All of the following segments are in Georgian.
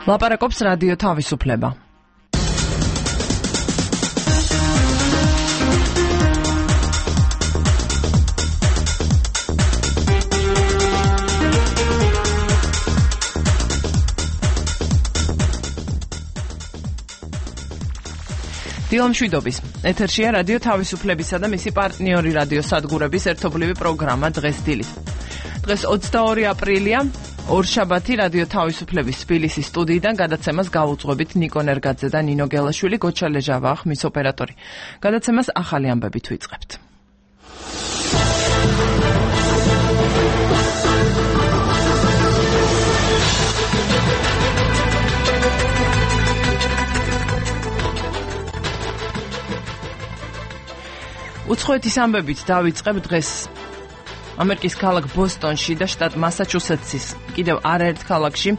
ლაპარაკობს რადიო თავისუფლება. დილამშვიდობის. ეთერშია რადიო თავისუფლებისა და მისი პარტნიორი რადიო სადგურების ერთობლივი პროგრამა დღეს დილით. დღეს 22 აპრილია, ორშაბათი რადიო თავისუფლების თბილისის სტუდიიდან გადაცემას გავუძღვებით ნიკო ნერგაძე და ნინო გელაშვილი, გოჩა ლეჟავა ხმის ოპერატორი. გადაცემას ახალი ამბებით ვიწყებთ. უცხოეთის ამბებით დავიწყებ დღეს ამერიკის ქალაქ ბოსტონში და შტატ მასაჩუსეტსის კიდევ არაერთ ქალაქში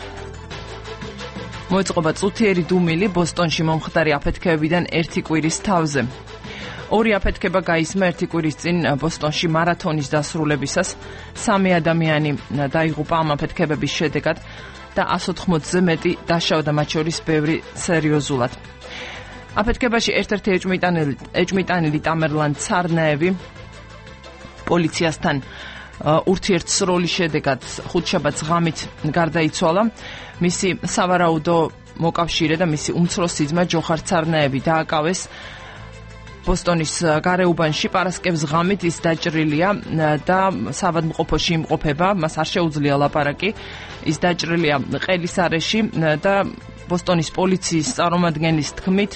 მოეწყობა წუთიერი დუმილი ბოსტონში მომხდარი აფეთქებებიდან ერთი კვირის თავზე. ორი აფეთქება გაისმა ერთი კვირის წინ ბოსტონში მარათონის დასრულებისას. 3 ადამიანი დაიღუპა ამ აფეთქებების შედეგად და 180-ზე მეტი დაშავდა, მათ შორის ბევრი სერიოზულად. აფეთქებაში ერთ-ერთი ეჭმიტანილი ტამერლან ცარნაევი პოლიციასთან ურთიერთსროლის შედეგად ხუთშაბათს ღამით გარდაიცვალა. მისი სავარაუდო მოკავშირე და მისი უმცროსი ძმა ჯოხარ ცარნაევი დააკავეს ბოსტონის გარეუბანში. პარასკევს ღამით ის დაჭრილია და საავადმყოფოში იმყოფება, მას არ შეუძლია ლაპარაკი. ის დაჭრილია ყელის არეში და ბოსტონის პოლიციის წარმომადგენლის თქმით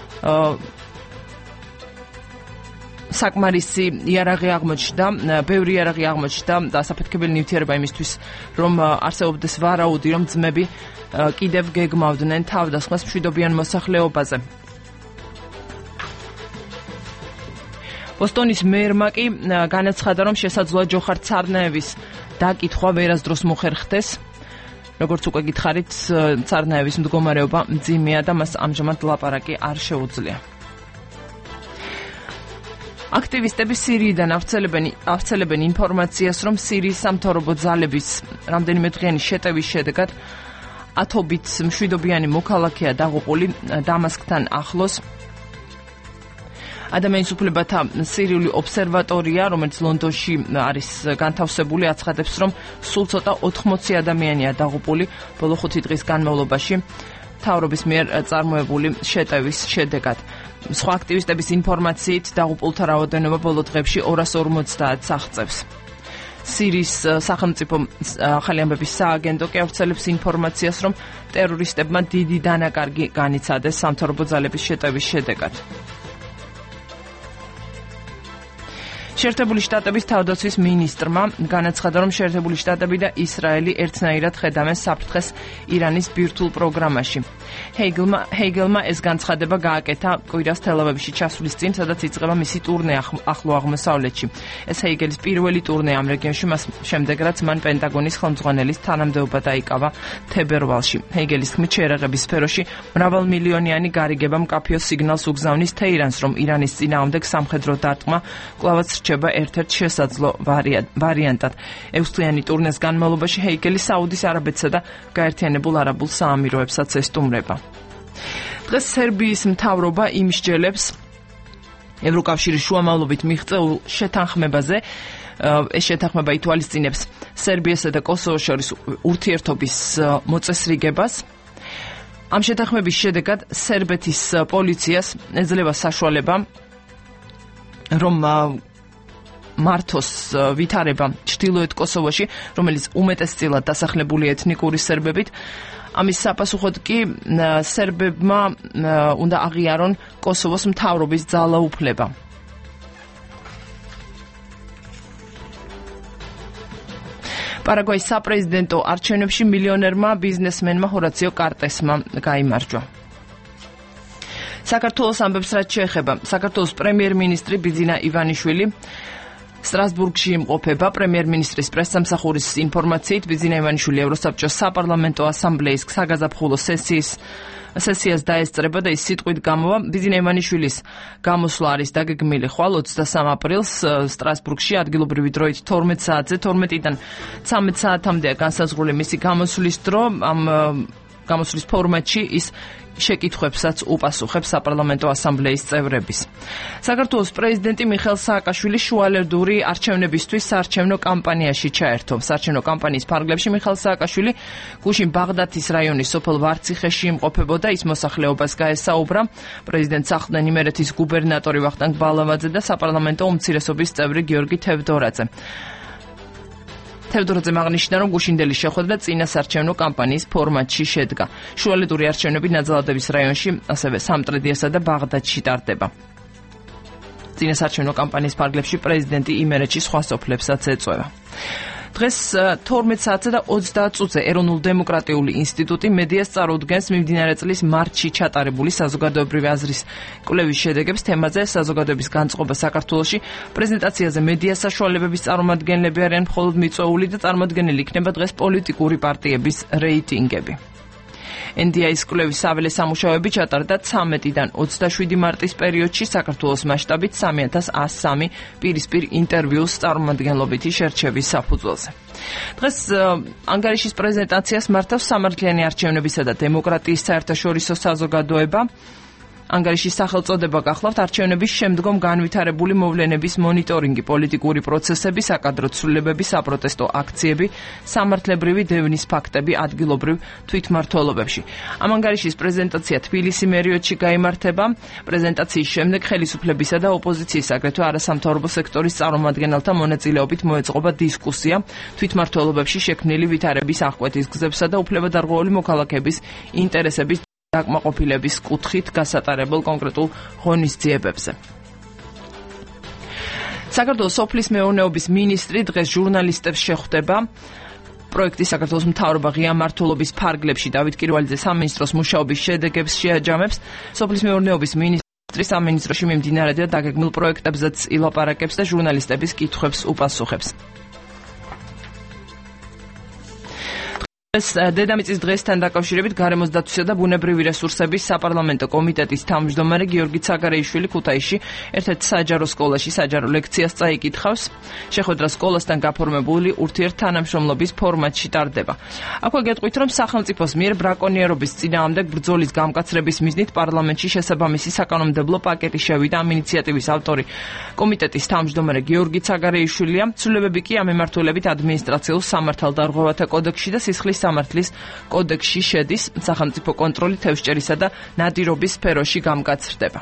საკმარისი იარაღი აღმოჩნდა, ბევრი იარაღი აღმოჩნდა და საფეთქებელი ნივთიერება იმისთვის, რომ არსებობდეს ვარაუდი, რომ ძმები კიდევ გეგმავდნენ თავდასხმას მშვიდობიან მოსახლეობაზე. ბოსტონის მერმა კი განაცხადა, რომ შესაძლოა ჯოხარ ცარნაევის დაკითხვა ვერასდროს მოხერხდეს. როგორც უკვე გითხარით, ცარნაევის მდგომარეობა მძიმეა და მას ამჟამად ლაპარაკი არ შეუძლია. აქტივისტები სირიიდან ავრცელებენ ინფორმაციას, რომ სირიის სამთავრობო ძალების რამდენიმე დღიანი შეტევის შედეგად ათობით მშვიდობიანი მოქალაქეა დაღუპული დამასკთან ახლოს. ადამიანის უფლებათა სირიული ობსერვატორია, რომელიც ლონდონში არის განთავსებული, აცხადებს, რომ სულ ცოტა 80 ადამიანია დაღუპული ბოლო 5 დღის განმავლობაში მთავრობის მიერ წარმოებული შეტევის შედეგად. სხვა აქტივისტების ინფორმაციით დაღუპულთა რაოდენობა ბოლო დღეებში 250-ს აღწევს. სირიის სახელმწიფო ახალი ამბების სააგენტო კი ავრცელებს ინფორმაციას, რომ ტერორისტებმა დიდი დანაკარგი განიცადეს სამთავრობო ძალების შეტევის შედეგად. შეერთებული შტატების თავდაცვის მინისტრმა განაცხადა, რომ შეერთებული შტატები და ისრაელი ერთნაირად ხედავენ საფრთხეს ირანის ბირთვულ პროგრამაში. ჰეიგელმა ეს განცხადება გააკეთა კვირას თელ-ავივში ჩასვლის წინ, სადაც იწყება მისი ტურნე ახლო აღმოსავლეთში. ეს ჰეიგელის პირველი ტურნე ამ რეგიონში, მას შემდეგ რაც მან პენტაგონის ხელმძღვანელის თანამდებობა დაიკავა თებერვალში. ჰეიგელის თქმით, შეერაღების სფეროში მრავალმილიონიანი გარიგება მკაფიო სიგნალს უგზავნის თეირანს, რომ ირანის წინააღმდეგ სამხედრო დარტყმა კვლავაც რჩება ერთ-ერთ შესაძლო ვარიანტად. 6 დღიანი ტურნეს განმავლობაში ჰეიგელი საუდის არაბეთსა და გაერთიანებულ არაბულ საამიროებსაც ესტუმრება. დღეს სერბიის მთავრობა იმსჯელებს ევროკავშირის შუამავლობით მიღწეულ შეთანხმებაზე. ეს შეთანხმება ითვალისწინებს სერბიასა და კოსოვოს შორის ურთიერთობის მოწესრიგებას. ამ შეთანხმების შედეგად სერბეთის პოლიციას ეძლევა საშუალება, რომ მართოს ვითარება ჩრდილოეთ კოსოვოში, რომელიც უმეტესწილად დასახლებული ეთნიკური სერბებით. ამის საპასუხოდ კი სერბებმა უნდა აღიარონ კოსოვოს მთავრობის ძალაუფლება. პარაგვაის საპრეზიდენტო არჩევნებში მილიონერმა ბიზნესმენმა ჰორაციო კარტესმა გაიმარჯვა. საქართველოს ამბებს რაც შეეხება, საქართველოს პრემიერ-მინისტრი ბიძინა ივანიშვილი სტრასბურგში იმყოფება. პრემიერ-მინისტრის პრესსამსახურის ინფორმაციით, ბიძინა ივანიშვილი ევროსაბჭოს საპარლამენტო ასამბლეის საგაზაფხულო სესიას დაესწრება და ის სიტყვით გამოვა. ბიძინა ივანიშვილის გამოსვლა არის დაგეგმილი ხვალ 23 აპრილს სტრასბურგში ადგილობრივი დროით 12 საათზე. 12-დან 13 საათამდეა განსაზღვრული მისი გამოსვლის დრო. ამ გამოსვლის ფორმატში ის შეკითხვებსაც უპასუხებს საპარლამენტო ასამბლეის წევრების. საქართველოს პრეზიდენტი მიხეილ სააკაშვილი შუალედური არჩევნებისთვის საარჩევნო კამპანიაში ჩაერთო. საარჩევნო კამპანიის ფარგლებში მიხეილ სააკაშვილი გუშინ ბაღდათის რაიონის სოფელ ვარციხეში იმყოფებოდა. ის მოსახლეობას გაესაუბრა. პრეზიდენტს ახლდნენ იმერეთის გუბერნატორი ვახტანგ ბალავაძე და საპარლამენტო უმცირესობის წევრი გიორგი თევდორაძე. თევდორაძემ აღნიშნა, რომ გუშინდელი შეხვედრა წინა საარჩევნო კამპანიის ფორმატში შედგა. შუალედური არჩევნები ნაძალადების რაიონში, ასევე სამტრედიასა და ბაღდათში ტარდება. წინა საარჩევნო კამპანიის ფარგლებში პრეზიდენტი იმერეთში სხვა სოფლებსაც ეწევა. დღეს 12 საათსა და 30 წუთზე ეროვნულ-დემოკრატიული ინსტიტუტი მედიას წარუდგენს მიმდინარე წლის მარტში ჩატარებული საზოგადოებრივი აზრის კვლევის შედეგებს თემაზე საზოგადოების განწყობა საქართველოში. პრეზენტაციაზე მედიას საშუალებების წარმომადგენლები არიან მხოლოდ მიწვეული და წარმოადგენელი იქნება დღეს პოლიტიკური პარტიების რეიტინგები. NDI-ის კვლევის საველე სამუშაოები ჩატარდა 13-დან 27 მარტის პერიოდში საქართველოს მასშტაბით 3103 პირისპირ ინტერვიუს წარმომადგენლობითი შერჩევის საფუძველზე. დღეს ანგარიშის პრეზენტაციას მართავს სამართლიანი არჩევნებისა და დემოკრატიის საერთაშორისო საზოგადოება. ანგარიშის სახელწოდება გახლავთ არჩევნების შემდგომ განვითარებული მოვლენების მონიტორინგი, პოლიტიკური პროცესები, საკადრო ცვლილებები, საპროტესტო აქციები, სამართლებრივი დევნის ფაქტები ადგილობრივ თვითმმართველობებში. ამ ანგარიშის პრეზენტაცია თბილისი მერიოდში გაიმართება. პრეზენტაციის შემდეგ ხელისუფლებისა და ოპოზიციის, აგრეთვე არასამთავრობო სექტორის წარმომადგენელთა მონაწილეობით მოეწყობა დისკუსია თვითმმართველობებში შექმნილი ვითარების აღკვეთის გზებსა და უფლებადარღვეული მოქალაქეების ინტერესების დაკმაყოფილების კუთხით გასატარებელ კონკრეტულ ღონისძიებებზე. საქართველოს სოფლის მეურნეობის მინისტრი დღეს ჟურნალისტებს შეხვდება. პროექტი საქართველოს მთავრობა ღია მმართველობის ფარგლებში დავით კირვალიძე სამინისტროს მუშაობის შედეგებს შეაჯამებს. სოფლის მეურნეობის მინისტრი სამინისტროში მიმდინარე და დაგეგმილ პროექტებზეც ილაპარაკებს და ჟურნალისტების კითხვებს უპასუხებს. დედამიწის დღესთან დაკავშირებით გარემოს დაცვისა და ბუნებრივი რესურსების საპარლამენტო კომიტეტის თავმჯდომარე გიორგი ცაგარეიშვილი ქუთაისში ერთ-ერთ საჯარო სკოლაში საჯარო ლექციას წაიკითხავს. შეხვედრა სკოლასთან გაფორმებული ურთიერთთანამშრომლობის ფორმატში ტარდება. აქვე გეტყვით, რომ სახელმწიფოს მიერ ბრაკონიერობის წინააღმდეგ ბრძოლის გამკაცრების მიზნით პარლამენტში შესაბამისი საკანონმდებლო პაკეტი შევიდა. ამ ინიციატივის ავტორი კომიტეტის თავმჯდომარე გიორგი ცაგარეიშვილია. ცვლილებები კი ამ მიმართულებით ადმინისტრაციულ სამართალდარღვევათა კოდექსში და სისხლის სამართლის კოდექსში შედის. სახელმწიფო კონტროლი თევზჭერისა და ნადირობის სფეროში გამკაცრდება.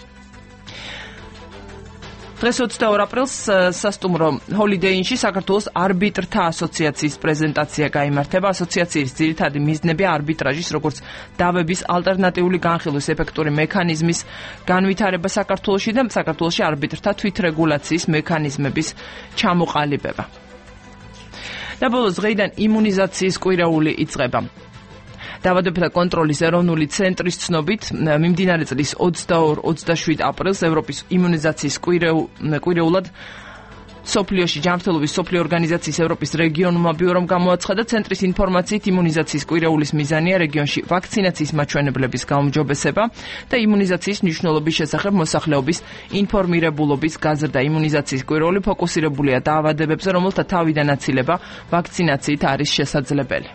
დღეს 22 აპრილს სასტუმრო ჰოლიდეინში საქართველოს არბიტრთა ასოციაციის პრეზენტაცია გაიმართება. ასოციაციის ძირითადი მიზნები არბიტრაჟის, როგორც დავების ალტერნატიული განხილვის ეფექტური მექანიზმის განვითარება საქართველოში და საქართველოში არბიტრთა თვითრეგულაციის მექანიზმების ჩამოყალიბება. და ბოლოს დღეიდან იმუნიზაციის კვირეული იწყება. დავადებათა კონტროლის ეროვნული ცენტრის ცნობით მიმდინარე წლის 22-27 აპრილს ევროპის იმუნიზაციის კვირეულად სოფლიოში ჯანმრთელობის სოფლიო ორგანიზაციის ევროპის რეგიონულმა ბიურომ გამოაცხადა. ცენტრის ინფორმაციით იმუნიზაციის კვირეულის მიზანია რეგიონში ვაქცინაციის მაჩვენებლების გაუმჯობესება და იმუნიზაციის მნიშვნელობის შესახებ მოსახლეობის ინფორმირებულობის გაზრდა. იმუნიზაციის კვირეული ფოკუსირებულია დაავადებებზე, რომელთა თავიდან აცილება ვაქცინაციით არის შესაძლებელი.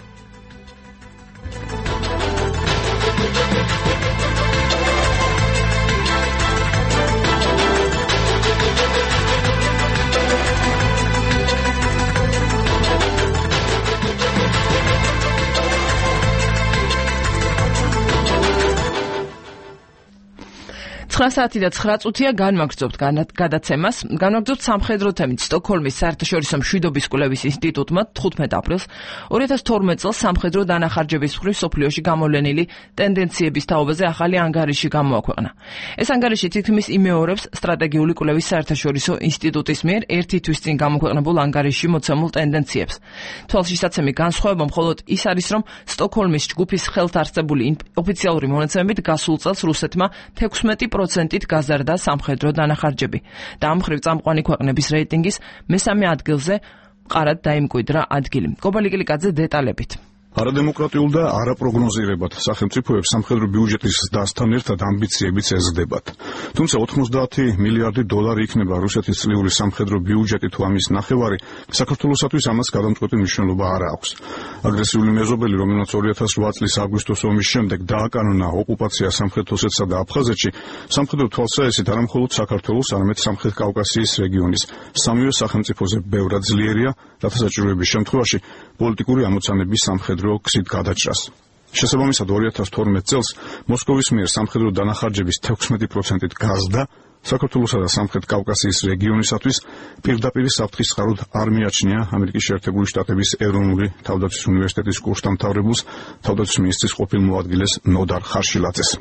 საათი და 9 წუთია განვაგრძობთ გადაცემას. განვაგრძობთ სამხედრო თემით. სტოკჰოლმის საერთაშორისო მშვიდობის კვლევის ინსტიტუტმა 15 აპრილს 2012 წელს სამხედრო დანახარჯების მხრივ სოფლიოში გამოვლენილი ტენდენციების თაობაზე ახალი ანგარიში გამოაქვეყნა. ეს ანგარიში თითქმის იმეორებს სტრატეგიული კვლევის საერთაშორისო ინსტიტუტის მიერ ერთი თვის წინ გამოქვეყნებულ ანგარიშში მოცემულ ტენდენციებს. თვალშისაცემი განსხვავება მხოლოდ ის არის, რომ სტოკჰოლმის ჯგუფის ხელთ არსებული ოფიციალური მონაცემებით გასულ წელს რუსეთმა 16%-ით გაზარდა სამხედრო დანახარჯები და ამ მხრივ წამყვანი ქვეყნების რეიტინგის მესამე ადგილზე მყარად დაიმკვიდრა ადგილი. კობალიკილიკაძე დეტალებით. არადემოკრატიულ და არაპროგნოზირებად სახელმწიფოებს სამხედრო ბიუჯეტის დასთან ერთად ამბიციებიც ეზრდებათ. თუმცა 90 მილიარდი დოლარი იქნება რუსეთის წლიური სამხედრო ბიუჯეტი თუ ამის ნახევარი, საქართველოსათვის ამას გადამწყვეტი მნიშვნელობა არ აქვს. აგრესიული მეზობელი, რომელმაც 2008 წლის აგვისტოს ომის შემდეგ დააკანონა ოკუპაცია სამხრეთ ოსეთსა და აფხაზეთში, სამხედრო თვალსაჩინით არა მხოლოდ საქართველოს, არამედ სამხრეთ კავკასიის რეგიონის სამივე სახელმწიფოზე ბევრად ძლიერია, რათა საჭიროების შემთხვევაში პოლიტიკური ამოცანების სამხედრო გზით გადაჭრას. შესაბამისად 2012 წელს მოსკოვის მიერ სამხედრო დანახარჯების 16%-ით გაზრდა საქართველოსა და სამხრეთ კავკასიის რეგიონისათვის პირდაპირ საფრთხის წყაროდ არ მიაჩნია ამერიკის შეერთებული შტატების ეროვნული თავდაცვის უნივერსიტეტის კურსდამთავრებულს, თავდაცვის მინისტრის ყოფილ მოადგილეს ნოდარ ხარშილაძეს.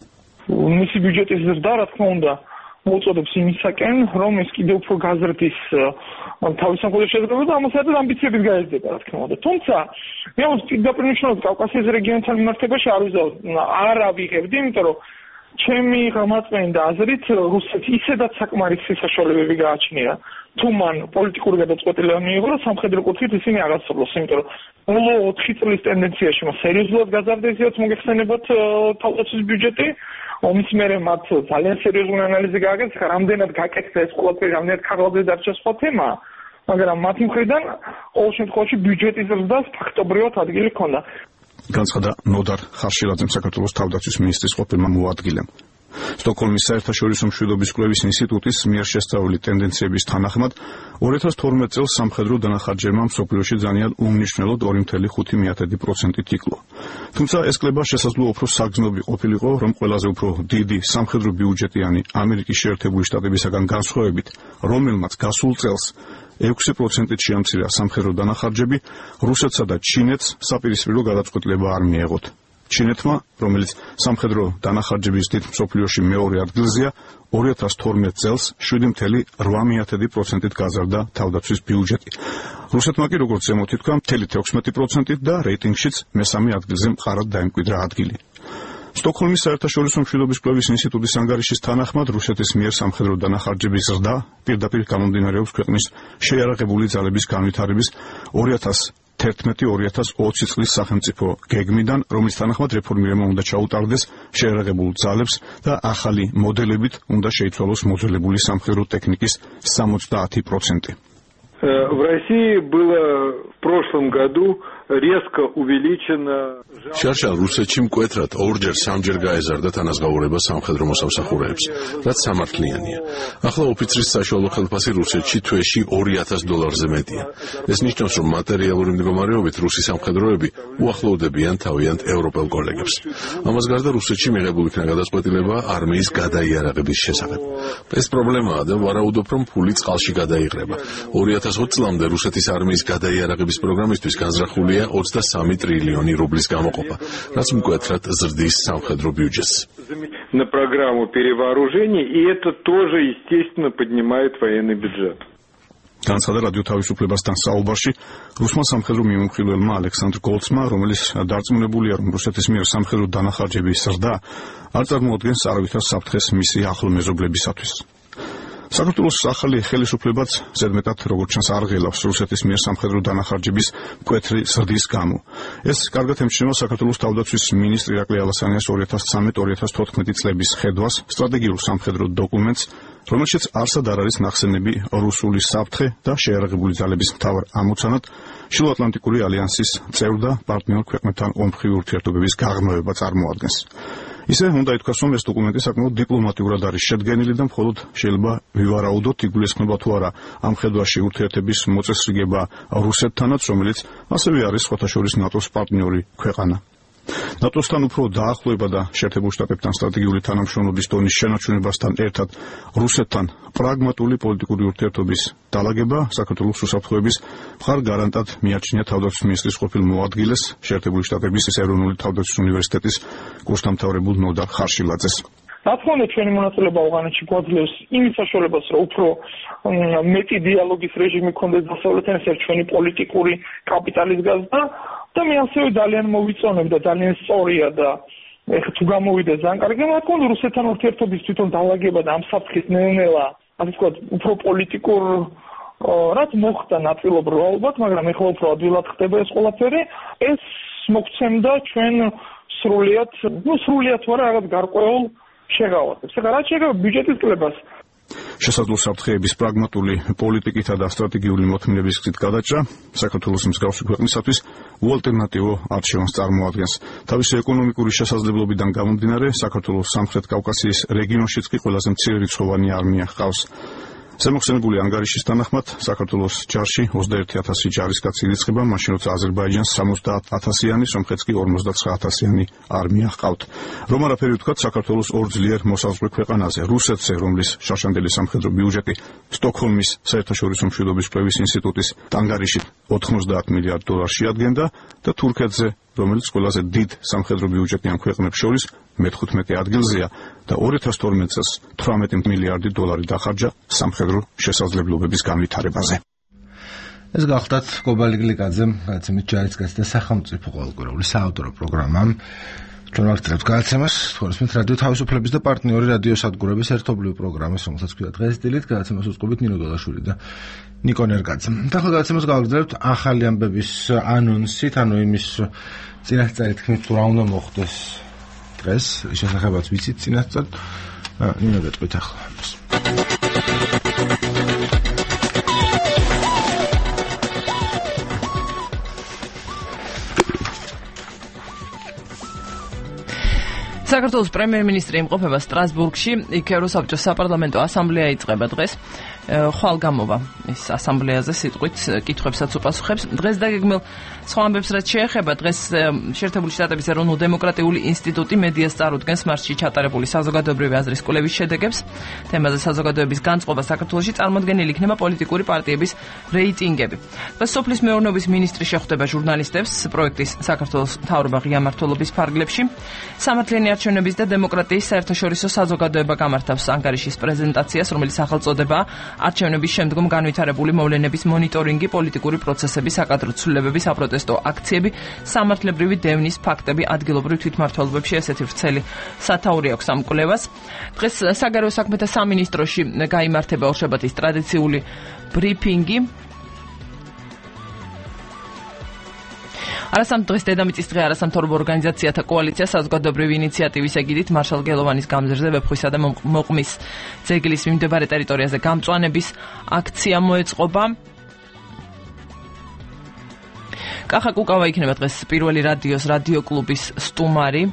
მისი ბიუჯეტის ზრდა, რა თქმა უნდა, მოუწოდებს იმისაკენ, რომ ეს კიდევ უფრო გაზრდის თავის სამხედრო შეძლებება და ამასაც ამბიციებით გაეზრდება, რა თქმა უნდა. თუმცა, მე პირდაპირ ნიშნავს კავკასიის რეგიონთან მიმართებაში არ ავიღებდი, იმიტომ რომ ჩემი გამაწვენი და აზრით რუსეთს ისედაც საკმარისი საშუალებები გააჩნია, თუ მან პოლიტიკური გადაწყვეტილება მიიღო და სამხედრო კუთხით ისინი აღასრულოს, იმიტომ რომ ბოლო 4 წლის ტენდენციაში მას სერიოზულად გაზარდა, ისედაც მოგეხსენებათ თავდაცვის ბიუჯეტი. ომის მერე მათ ძალიან სერიოზული ანალიზი გააკეთეს, რამდენად გაკეთდა ეს ყველაფერი, რამდენად ქაღალდზე დარჩა სხვა თემა, მაგრამ მათი მხრიდან ყოველ შემთხვევაში ბიუჯეტის ზრდას ფაქტობრივად ადგილი ჰქონდა. განცხადა ნოდარ ხარშილაძემ, საქართველოს თავდაცვის მინისტრის ყოფილმა მოადგილემ. სტოკჰოლმის საერთაშორისო მშვიდობის კვლევის ინსტიტუტის მიერ შესწავლილი ტენდენციების თანახმად 2012 წელს სამხედრო დანახარჯებმა მსოფლიოში ძალიან უმნიშვნელოდ 2.5%-ით იკლო. თუმცა ეს კლება შესაძლოა უფრო საგრძნობი ყოფილიყო, რომ ყველაზე უფრო დიდი სამხედრო ბიუჯეტიანი ამერიკის შეერთებული შტატებისაგან განსხვავებით, რომელმაც გასულ წელს 6%-ით შეამცირა სამხედრო დანახარჯები, რუსეთსა და ჩინეთს საპირისპირო გადაწყვეტილება არ მიეღოთ. ჩინეთმა, რომელიც სამხედრო დანახარჯების დიდ მსოფლიოში მეორე ადგილზეა, 2012 წელს 7.8%-ით გაზარდა თავდაცვის ბიუჯეტი. რუსეთმა კი, როგორც ზემოთ ითქვა, 16%-ით და რეიტინგშიც მესამე ადგილზე მყარად დაემკვიდრა ადგილი. სტოკჰოლმის საერთაშორისო მშვიდობის კვლევის ინსტიტუტის ანგარიშის თანახმად რუსეთის მიერ სამხედრო დანახარჯების ზრდა პირდაპირ გამომდინარეობს ქვეყნის შეიარაღებული ძალების განვითარების 2011-2020 წლის სახელმწიფო გეგმიდან, რომლის თანახმად რეფორმირება უნდა ჩაუტარდეს შეიარაღებულ ძალებს და ახალი მოდელებით უნდა შეიცვალოს მოძველებული სამხედრო ტექნიკის 70%. В России было в прошлом году резко увеличено. Შარშან რუსეთში მკვეთრად ორჯერ სამჯერ გაეზარდა თანაზღაურება სამხედრო მოსამსახურეებს, რაც სამართლიანია. ახლა ოფიცრის საშუალო ხელფასი რუსეთში თვეში $2000 მეტია. ეს ნიშნავს, რომ მატერიალური მდგომარეობით რუსი სამხედროები უახლოვდებიან თავიანთ ევროპელ კოლეგებს. ამას გარდა რუსეთში მიღებული იქნა გადაწყვეტილება არმიის გადაიარაღების შესახებ. ეს პრობლემაა და ვარაუდობ, რომ ფული წყალში გადაიღრება. 2020 წლამდე რუსეთის არმიის გადაიარაღების პროგრამისთვის განზრახულია 23 ტრილიონი რუბლის გამოყოფა, რაც მკვეთრად ზრდის სამხედრო ბიუჯეტს. На программу перевооружения, и это тоже, естественно, поднимает военный бюджет. განცხადა რადიო თავისუფლებასთან საუბარში რუსმა სამხედრო მიმოხილველმა ალექსანდრ გოლცმა, რომელიც დარწმუნებულია, რომ რუსეთის მიერ სამხედრო დანახარჯების ზრდა არ წარმოადგენს არავითარ საფრთხეს მისი ახლო მეზობლებისათვის. საქართველოს ახალი ხელისუფლებაც ზედმეტად როგორც ჩანს არღელავს რუსეთის მიერ სამხედრო დანახარჯების მკვეთრი ზრდის გამო. ეს კარგად ემჩნევა საქართველოს თავდაცვის მინისტრ ირაკლი ალასანიას 2013-2014 წლების ხედვას სტრატეგიულ სამხედრო დოკუმენტს, რომელშიც არსად არ არის ნახსენები რუსული საფრთხე და შეიარაღებული ძალების მთავარ ამოცანად შილოატლანტიკური ალიანსის წევრ და პარტნიორ ქვეყნებთან ომხრივი ურთიერთობების გაღრმავება წარმოადგენს. ისე უნდა ითქვას, რომ ეს დოკუმენტი საკმაოდ დიპლომატიურად არის შედგენილი და მხოლოდ შეიძლება ვივარაუდოთ, იგულისხმება თუ არა ამ ხედვაში ურთიერთების მოწესრიგება რუსეთთანაც, რომელიც ასევე არის სხვათა შორის ნატოს პარტნიორი ქვეყანა. ნატოსთან უფრო დაახლოება და შეერთებულ შტატებთან სტრატეგიული თანამშრომლობის დონის შენარჩუნებასთან ერთად რუსეთთან პრაგმატული პოლიტიკური ურთიერთობის დალაგება საქართველოს უსაფრთხოების მხარ გარანტად მიაჩნია თავდაცვის მინისტრის ყოფილ მოადგილეს შეერთებული შტატების ეროვნული თავდაცვის უნივერსიტეტის კურსდამთავრებულ ნოდარ ხარშილაძეს. რა თქმა უნდა, ჩვენი მონაწილეობა ავღანეთში გვაძლევს იმის საშუალებას, რომ უფრო მეტი დიალოგის რეჟიმი გქონდეს დასავლეთთან, ეს ჩვენი პოლიტიკური კაპიტალის გაზრდა და მე ასევე ძალიან მოვიწონებ და ძალიან სწორია და ეხლა თუ გამოვიდა ძალიან კარგი, მაგრამ რუსეთთან ურთიერთობის თვითონ დალაგება და ამ საფრთხის ნელ-ნელა, ასე ვთქვათ, უფრო პოლიტიკურ რაც მოხდა ნაწილობრივ ალბათ, მაგრამ ეხლა უფრო ადვილად ხდება ეს ყველაფერი. ეს მოგცემდა ჩვენ სრულიად ვარ რაღაც გარკვეულ შეღავათებს. ეხლა რაც შეეხება ბიუჯეტის კლებას, შესაძლო საფრთხეების პრაგმატული პოლიტიკითა და სტრატეგიული მოთმინების გზით გადაჭრა საქართველოს მსგავსი ქვეყნისათვის უალტერნატივო არჩევანს წარმოადგენს. თავისი ეკონომიკური შესაძლებლობიდან გამომდინარე, საქართველოს სამხრეთ კავკასიის რეგიონშიც კი ყველაზე მცირერიცხოვანი არმია ჰყავს. ზემოხსენებული ანგარიშის თანახმად, საქართველოს ჯარში 21,000 ჯარისკაცი ირიცხება, მაშინ როცა აზერბაიჯანს 70,000-იანი, სომხეთს კი 59,000-იანი არმია ჰყავთ. რომ არაფერი ვთქვათ, საქართველოს ორ ძლიერ მოსაზღვრე ქვეყანაზე, რუსეთზე, რომლის შარშანდელი სამხედრო ბიუჯეტი სტოკჰოლმის საერთაშორისო მშვიდობის კვლევის ინსტიტუტის ანგარიშით 90 მილიარდ დოლარს შეადგენდა და თურქეთზე, რომელიც ყველაზე დიდ სამხედრო ბიუჯეტი ამ ქვეყნებს შორის მე-15 ადგილზეა და 2012 წელს 18 მილიარდი დოლარი დახარჯა სამხედრო შესაძლებლობების განვითარებაზე. ეს გახლდათ კობალი გლიკაძემ გაცემით ჯარისკაცი და სახელმწიფო ყოველკვირეული საავტორო პროგრამა. ჩვენ ვაგრძელებთ გადაცემას, თორემ რადიო თავისუფლების და პარტნიორი რადიო სადგურების ერთობლივი პროგრამის, რომელსაც ქვია დღეს დილით, გადაცემას უწყობთ ნინო დოლაშვილი და ნიკო ნერგაძე. და ახლა გადაცემას გავაგრძელებთ ახალი ამბების ანონსით, ანუ იმის წინასწარი თქმით თუ რა უნდა მოხდეს დღეს, ის შესახებაც ვიცით წინასწარ. ნინო გეტყვით ახლა ამას. საქართველოს პრემიერ-მინისტრი იმყოფება სტრასბურგში, იქ ევროსაბჭოს საპარლამენტო ასამბლეა იწყება დღეს. ხვალ გამოვა ის ასამბლეაზე სიტყვით კითხვებსაც უპასუხებს. დღეს დაგეგმილ სხვა ამბებს რაც შეეხება, დღეს შეერთებული შტატების ეროვნულ-დემოკრატიული ინსტიტუტი მედიას წარუდგენს მარტში ჩატარებული საზოგადოებრივი აზრის კვლევის შედეგებს. თემაზე საზოგადოების განწყობა საქართველოში წარმოდგენილი იქნება პოლიტიკური პარტიების რეიტინგები. დღეს სოფლის მეურნეობის მინისტრი შეხვდება ჟურნალისტებს პროექტის საქართველოს მთავრობა ღია მმართველობის ფარგლებში. სამართლიანი არჩევნების და დემოკრატიის საერთაშორისო საზოგადოება გამართავს ანგარიშის პრეზენტაციას, რომელიც სახელწოდებაა არჩევნების შემდგომ განვითარებული მოვლენების მონიტორინგი, პოლიტიკური პროცესების, საკადრო ცვლილებების, საპროტესტო აქციები, სამართლებრივი დევნის ფაქტები ადგილობრივ თვითმმართველობებში. ესეთი ვრცელი სათაური აქვს ამ კვლევას. დღეს საგარეო საქმეთა სამინისტროში გაიმართება ორშაბათის ტრადიციული ბრიფინგი. არასამ დღეს დედამიწის დღე არასამთავრობო ორგანიზაციათა კოალიცია საზოგადოებრივი ინიციატივის ეგიდით მარშალ გელოვანის გამზირზე ვეფხვისა და მოყმის ძეგლის მიმდებარე ტერიტორიაზე გამწვანების აქცია მოეწყობა. კახა კუკავა იქნება დღეს პირველი რადიოს რადიო კლუბის სტუმარი.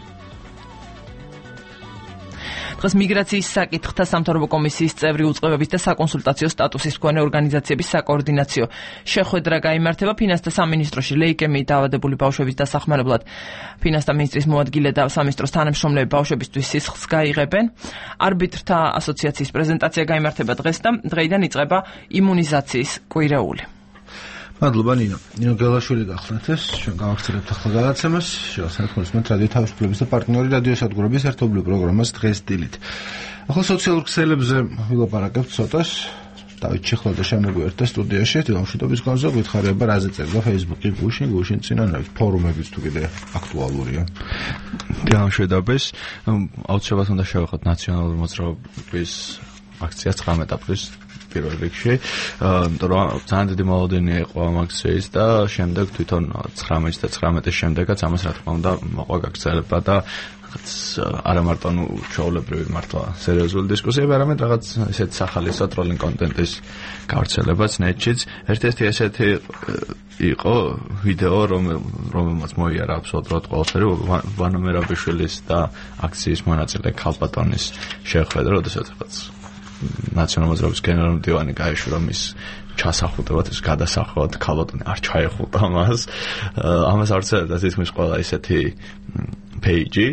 დღეს მიგრაციის საკითხთა სამთავრობო კომისიის წევრი უწყებების და საკონსულტაციო სტატუსის მქონე ორგანიზაციების საკოორდინაციო შეხვედრა გაიმართება ფინანსთა სამინისტროში. ლეიკემიით დაავადებული ბავშვების დასახმარებლად ფინანსთა მინისტრის მოადგილე და სამინისტროს თანამშრომლები ბავშვებისთვის სისხლს გაიღებენ. არბიტრთა ასოციაციის პრეზენტაცია გაიმართება დღეს და დღეიდან იწყება იმუნიზაციის კვირეული. მადლობა ნინო. ნინო გელაშვილი გახლდათ ეს. ჩვენ გავაგრძელებთ ახლა გადაცემას. შევასრულებთ რადიო თავისუფლების და პარტნიორი რადიო სადგურების ერთობლივ პროგრამას დღეს დილით. ახლა სოციალურ ქსელებზე ვილაპარაკებთ ცოტას. დავით ჩიხლადა შემოგვიერთდა სტუდიაში, თამაშობის განზოგ გითხარება რაზე წერდა Facebook-ი, გუშინ წინანავის ფორუმებიც თუ კიდე აქტუალურია. გამშვიდობის. აუცილებლად უნდა შევეხოთ ნაციონალური მოძრაობის აქცია 19 აპრილს. პირველ რიგში, ძალიან დიდი მოლოდინი იყო ამ აქციის და შემდეგ თვითონ 19 და 19-ის შემდეგაც ამას რა თქმა უნდა მოყვა გაგრძელება და არა მარტო ჩვეულებრივი მართლა სერიოზული დისკუსიები, არამედ რაღაც ესეთი სახალისო ტროლინგ კონტენტის გავრცელებაც ნეტშიც. ერთ-ერთი ესეთი იყო ვიდეო, რომელმაც მოიარა აბსოლუტურად ყველაფერი, ვანო მერაბიშვილის და აქციის მონაწილე ქალბატონის შეხვედრა, როდესაც ნაციონალური მოძრაობის გენერალური მდივანი გაეშურა მის ჩასახუტებად, ეს გადასახოთ, ქალბატონი არ ჩაეხუტა მას. ამას ავრცელდა თითქმის ყველა ისეთი პეიჯი.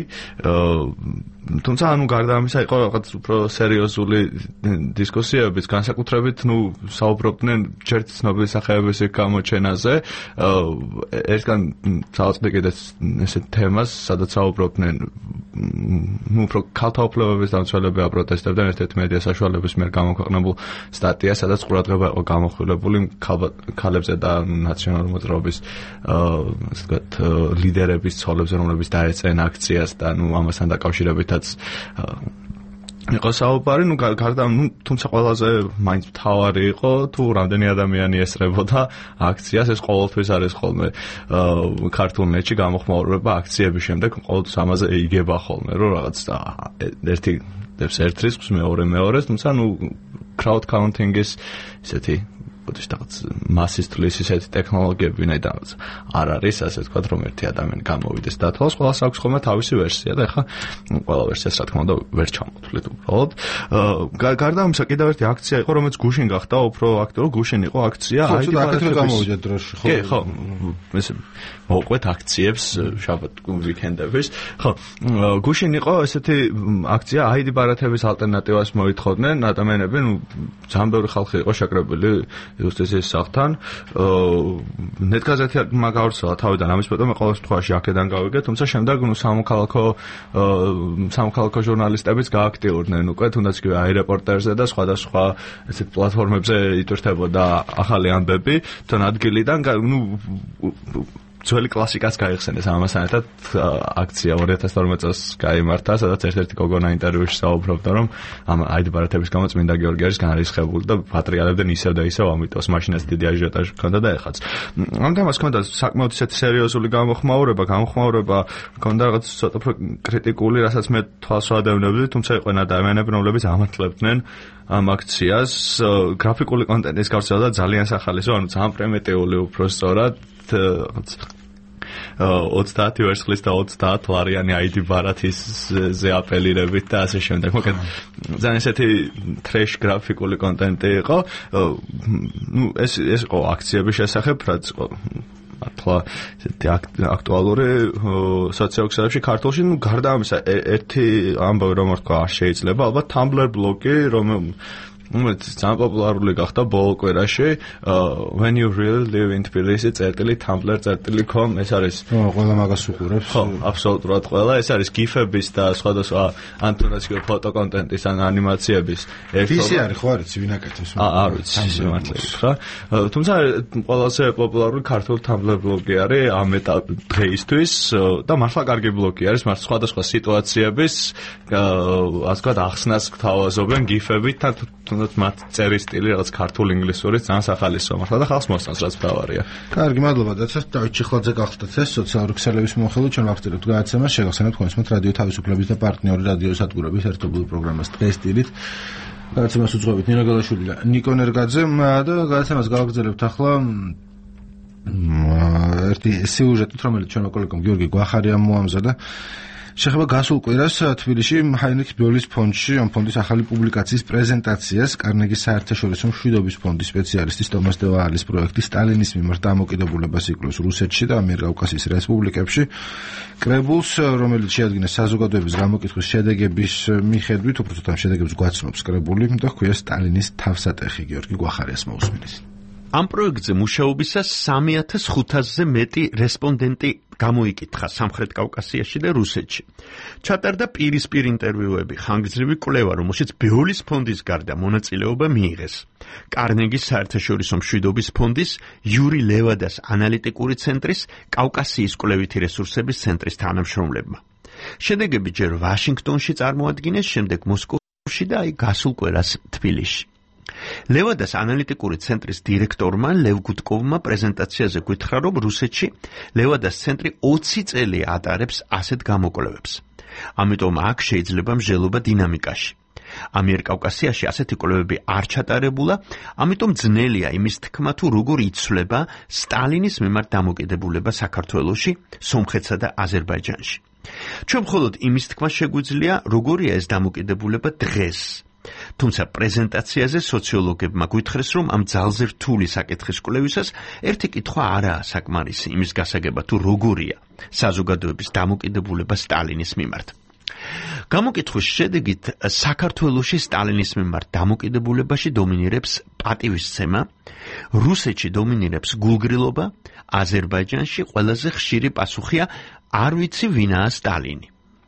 თუმცა ანუ გარდა ამისა იყო რაღაც უფრო სერიოზული დისკუსიებიც, განსაკუთრებით საუბრობდნენ ჯერ ცნობილი სახეების გამოჩენაზე. ერთგან ძალწმი კიდეც ესეთ თემას, სადაც საუბრობდნენ უფრო ქალთა უფლებების დამცველები აპროტესტებდნენ ერთ-ერთ მედია საშუალების მიერ გამოქვეყნებულ სტატია, სადაც ყურადღება იყო გამოხილებული ქალებზე და ნაციონალური მოძრაობის ასე ვთქვათ ლიდერების ცოლებზე, რომლებიც დაეწენენ აქციას და ამასთან დაკავშირებითაც იყო საუბარი, გარდა თუმცა ყველაზე მაინც მთავარი იყო თუ რამდენი ადამიანი ესწრებოდა აქციას, ეს ყოველთვის არის ხოლმე ქართულ ნეტში გამოხმაურება აქციების შემდეგ ყოველთვის ამაზე იგება ხოლმე, რომ რაღაც ერთი დებს ერთ რისკს, მეორეს, თუმცა crowd counting-ის ისეთი რაღაც მასის თulis ისეთი ტექნოლოგიები ვინაიდან არ არის, ასე ვთქვათ, რომ ერთი ადამიანი გამოვიდეს დათვალოს, ყველას აქვს ხოლმე თავისი ვერსია და ეხლა ყველა ვერსიას რა თქმა უნდა ვერ ჩამოთვლით უბრალოდ. გარდა ამისა კიდევ ერთი აქცია იყო, რომელიც გუშინ გახდა, უფრო აქტიურად გუშინ იყო აქცია, აი აქეთ გამოვიდა დროში, ხო? კი, ხო. ესე მოყვეთ აქციებს შაბათ ვიკენდების. ხო, გუშინ იყო ესეთი აქცია, აიდი ბარათების ალტერნატივას მოითხოვდნენ ადამიანები, ძალიან ბევრი ხალხი იყო შეკრებილი იუსტიციის სახლთან. ნეტგაზეთი მაგავრცელა თავიდან ამის მეტყვი ყოველ შემთხვევაში აქედან გავიგე, თუმცა შემდეგ სამოქალაქო ჟურნალისტებიც გააქტიურდნენ უკვე, თუნდაც კი აირეპორტერზე და სხვადასხვა ესეთ პლატფორმებზე იტვირთებოდა ახალი ამბები, თან ადგილიდან ძველი კლასიკას გაიხსენეს ამასთან ერთად აქცია 2012 წელს გაიმართა, სადაც ერთ-ერთი გოგონა ინტერვიუში საუბრობდა, რომ ამ აიდი ბარათების გამო წმინდა გიორგი არის განრისხებული და პატრიარებდნენ ისევ და ისევ ამიტოს მაშინაც დიდი აჟიოტაჟი ჰქონდა და ეხაც. ამ თემას ჰქონდა საკმაოდ ისეთი სერიოზული გამოხმაურება ჰქონდა რაღაც ცოტა უფრო კრიტიკული, რასაც მე თვალს ვადევნებდი, თუმცა იყვნენ ადამიანები, რომლებიც ამართლებდნენ ამ აქციას, გრაფიკული კონტენტის გავრცელა და ძალიან სახალისო, ანუ ძალიან პრიმიტიული უბრალოდ 30 ვერცხლის და 30 ლარიანი აიდი ბარათისზე აპელირებით და ასე შემდეგ. მოკლედ ძალიან ესეთი ტრეშ გრაფიკული კონტენტი იყო. ეს იყო აქციების შესახებ, რაც იყო მართლა აქტუალური სოციოქსელებში ქართულში. გარდა ამისა, ერთი ამბავი რომ თქვა არ შეიძლება, ალბათ Tumblr ბლოგი, რომელიც ძალიან პოპულარული გახდა ბოლო კვირაში, when you really live in Tbilisi @tumblr.com ეს არის ყველა მაგას უყურებს. ხო, აბსოლუტურად ყველა. ეს არის გიფების და სხვადასხვა ანტონაციკო ფოტო კონტენტის ან ანიმაციების ერთობა. ის არის ხო არის ვინ აკეთებს? არ ვიცი მართლა ხო. თუმცა ყველაზე პოპულარული ქართული Tumblr ბლოგი არის ამ დღეისთვის და მართლა კარგი ბლოგი არის, მართლა სხვადასხვა სიტუაციების ასე ვთქვათ ახსნას გთავაზობენ გიფებით და მათ წერის სტილი რაღაც ქართულ ინგლისური ძალიან სახალისოა მართლა და ხალხს მოსწონს რაც მთავარია. კარგი, მადლობა დაცვა. დავით ჩიხლაძე გახლდათ ეს სოციალური ქსელების მომხელო, ჩვენ ვახდენთ გადაცემას, შეგახსენებთ თქვენს რადიო თავისუფლების და პარტნიორი რადიო სადგურების ერთობლივ პროგრამას დღეს სტილით. გადაცემას უძღვებით ნინო გელაშვილი და ნიკო ნერგაძე და გადაცემას გავაგრძელებთ ახლა ერთი სიუჟეტით, რომელიც ჩვენმა კოლეგამ გიორგი გვახარიამ მოამზადა. შეხება გასულ კვირას თბილისში ჰაინრიხ ბიოლის ფონდში ამ ფონდის ახალი პუბლიკაციის პრეზენტაციას კარნეგის საერთაშორისო მშვიდობის ფონდის სპეციალისტის ტომას დევაალის პროექტი სტალინის მიმართ დამოკიდებულებას იკვლევს რუსეთში და ამიერკავკასიის რესპუბლიკებში კრებულს, რომელიც შეადგინეს საზოგადოების გამოკითხვის შედეგების მიხედვით, უბრალოდ ამ შედეგებს გვაცნობს კრებული და ჰქვია სტალინის თავსატეხი. გიორგი გვახარიას მოусმინეს. ამ პროექტზე მუშაობისას 3500-ზე მეტი რესპონდენტი გამოიკითხა სამხრეთ კავკასიაში და რუსეთში. ჩატარდა პირისპირ ინტერვიუები, ხანგრძლივი კვლევა, რომელშიც ბიოლის ფონდის გარდა მონაწილეობა მიიღეს კარნეგის საერთაშორისო მშვიდობის ფონდის, იური ლევადას ანალიტიკური ცენტრის, კავკასიის კვლევითი რესურსების ცენტრის თანამშრომლებმა. შედეგები ჯერ ვაშინგტონში წარმოადგინეს, შემდეგ მოსკოვში და აი გასულ კვირას თბილისში. ლევადას ანალიტიკური ცენტრის დირექტორმა ლევ გუტკოვმა პრეზენტაციაზე გითხრა, რომ რუსეთში ლევადას ცენტრი 20 წელი ატარებს ასეთ გამოკვლევებს. ამიტომ აქ შეიძლება მსჯელობა დინამიკაში. ამიერკავკასიაში ასეთი კვლევები არ ჩატარებულა, ამიტომ ძნელია იმის თქმა, თუ როგორ იცვლება სტალინის მიმართ დამოკიდებულება საქართველოში, სომხეთსა და აზერბაიჯანში. ჩვენ მხოლოდ იმის თქმა შეგვიძლია, როგორია ეს დამოკიდებულება დღეს. თუმცა პრეზენტაციაზე სოციოლოგებმა გითხრეს, რომ ამ ძალზე რთული საკითხის კვლევისას ერთი კითხვა არაა საკმარისი იმის გასაგებად, თუ როგორია საზოგადოების დამოკიდებულება სტალინის მიმართ. გამოკითხვის შედეგით საქართველოში სტალინის მიმართ დამოკიდებულებაში დომინირებს პატივისცემა, რუსეთში დომინირებს გულგრილობა, აზერბაიჯანში ყველაზე ხშირი პასუხია არ ვიცი ვინაა სტალინი.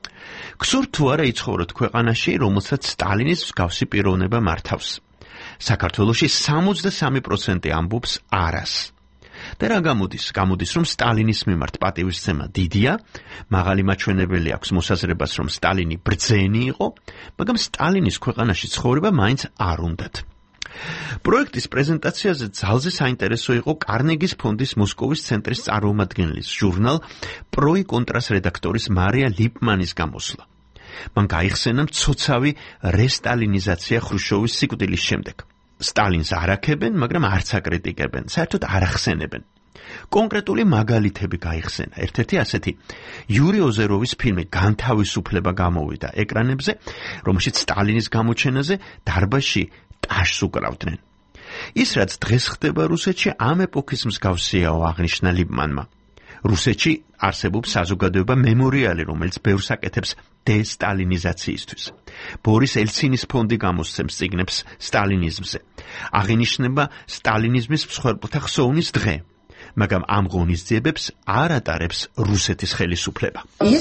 გსურთ თუ არა იცხოვროთ ქვეყანაში, რომელსაც სტალინის მსგავსი პიროვნება მართავს. საქართველოში 63% ამბობს არას. და რა გამოდის, რომ სტალინის მიმართ პატივისცემა დიდია, მაღალი მაჩვენებელი აქვს მოსაზრებას, რომ სტალინი ბრძენი იყო, მაგრამ სტალინის ქვეყანაში ცხოვრება მაინც არ უნდათ. პროექტის პრეზენტაციაზე ძალზე საინტერესო იყო კარნეგის ფონდის მოსკოვის ცენტრის წარმომადგენლის ჟურნალ პროი კონტრას რედაქტორის მარია ლიპმანის გამოსვლა. მან გაიხსენა მცოცავი რესტალინიზაცია ხრუშჩოვის სიკვდილის შემდეგ. სტალინს არ აქებენ, მაგრამ არც აკრიტიკებენ, საერთოდ არ ახსენებენ. კონკრეტული მაგალითები გაიხსენა. ერთ-ერთი ასეთი იური ოზეროვის ფილმი განთავისუფლება გამოვიდა ეკრანებზე, რომელშიც სტალინის გამოჩენაზე დარბაზში ტაშს უკრავდნენ. ის რაც დღეს ხდება რუსეთში, ამ ეპოქის მსგავსიაო, აღნიშნა ლიბმანმა. რუსეთში არსებობს საზოგადოება მემორიალი, რომელიც ბევრს აკეთებს დესტალინიზაციისთვის. ბორის ელცინის ფონდი გამოსცემს წიგნებს სტალინიზმზე. აღინიშნება სტალინიზმის მსხვერპლთა ხსოვნის დღე. მაგრამ ამ ღონისძიებებს არ ატარებს რუსეთის ხელისუფლება.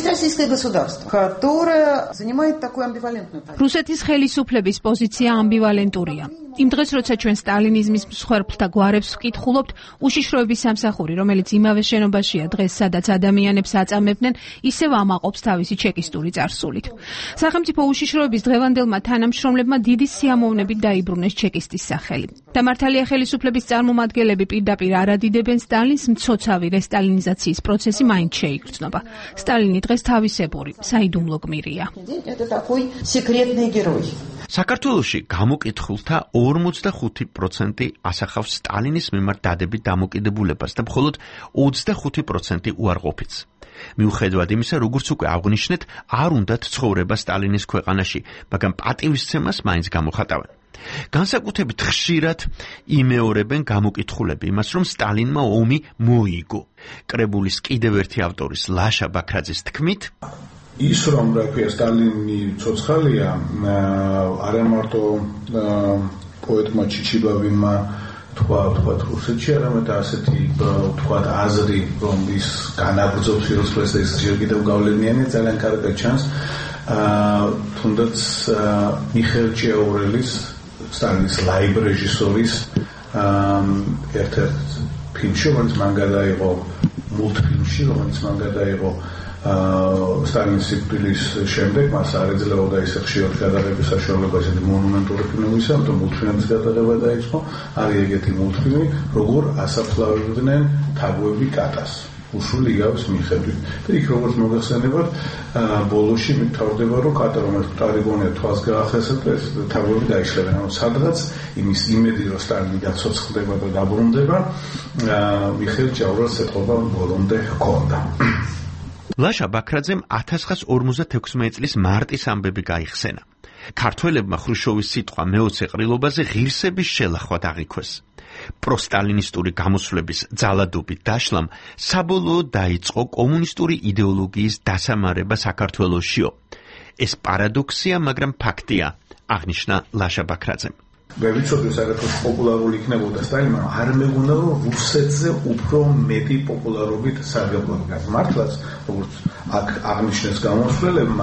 რუსეთის ხელისუფლების პოზიცია ამბივალენტურია. იმ დღეს, როცა ჩვენ სტალინიზმის მსხვერპლთა გვარებს ვკითხულობთ, უშიშროების სამსახური, რომელიც იმავე შენობაშია დღეს, სადაც ადამიანებს აწამებდნენ, ისევ ამაყობს თავისი ჩეკისტური წარსულით. სახელმწიფო უშიშროების დღევანდელმა თანამშრომლებმა დიდი სიამოვნებით დაიბრუნეს ჩეკისტის სახელი. და მართალია ხელისუფლების წარმომადგენლები პირდაპირ არ ადიდებენ სტალინს, მცოცავი რესტალინიზაციის პროცესი მაინც შეიგრძნობა. სტალინი დღეს თავისებური, საიდუმლო გმირია. საქართველოში გამოკითხულთა 45% ასახავს სტალინის მიმართ დადებით დამოკიდებულებას და მხოლოდ 25% უარყოფითს. მიუხედავად იმისა, როგორც უკვე აღვნიშნეთ, არ უნდათ ცხოვრება სტალინის ქვეყანაში, მაგრამ პატივისცემას მაინც გამოხატავენ. განსაკუთრებით ხშირად იმეორებენ გამოკითხულები იმას, რომ სტალინმა ომი მოიგო. კრებულის კიდევ ერთი ავტორის ლაშა ბაქრაძის თქმით, ის რომ რა ქვია სტალინი ცოცხალია, არა მარტო პოეტმა ჩიჩიბავინმა თქვა რუსეთში, არამედ ასეთი თქვა აზრი, რომ ის განაგრძობს სიცოცხლეს და ის ჯერ კიდევ გავლენიანია, ძალიან კარგად ჩანს. თუნდაც მიხეილ ჭიაურელის სტალინის ლაივ რეჟისორის ერთ-ერთ ფილმში, რომელიც მან გადაიღო მულტფილმში, რომელიც მან გადაიღო სტალინის სიკვდილის შემდეგ, მას არ ეძლეოდა ისე ხშირად გადაღების საშუალება ესეთი მონუმენტური ფილმებისა, ამიტომ მულტფილმის გადაღება დაიწყო. არის ეგეთი მულტფილმი, როგორ ასაფლავებდნენ თაგვები კატას. უშული იგავს მიხედვით. და იქ როგორც მოგახსენებათ, ბოლოში მთავრდება, რომ კატა რომელიც ტარიგონია თვალს გაახესებს და ეს თაგვები დაიშლებენ. ანუ სადღაც იმის იმედი, რომ სტალინი გაცოცხლდება და დაბრუნდება, მიხეილ ჭიაურელს ეთყობა ბოლომდე ჰქონდა. ლაშა ბაქრაძემ 1956 წლის მარტის ამბები გაიხსენა. ქართველებმა ხრუშჩოვის სიტყვა მეოცე ყრილობაზე ღირსების შელახვა დაღიქვეს. პროსტალინისტური გამოსვლების ძალადობით დაშლამ საბოლოოდ დაიწყო კომუნისტური იდეოლოგიის დასამარება საქართველოსშიო. ეს პარადოქსია, მაგრამ ფაქტია, აღნიშნა ლაშა ბაქრაძემ. მე ვიცოდი, საერთოდ პოპულარული იქნებოდა სტალინი, მაგრამ არ მეგონა, რომ რუსეთზე უფრო მეტი პოპულარობით სარგებლობდა. მართლაც, როგორც აქ აღნიშნეს გამოსვლებმა,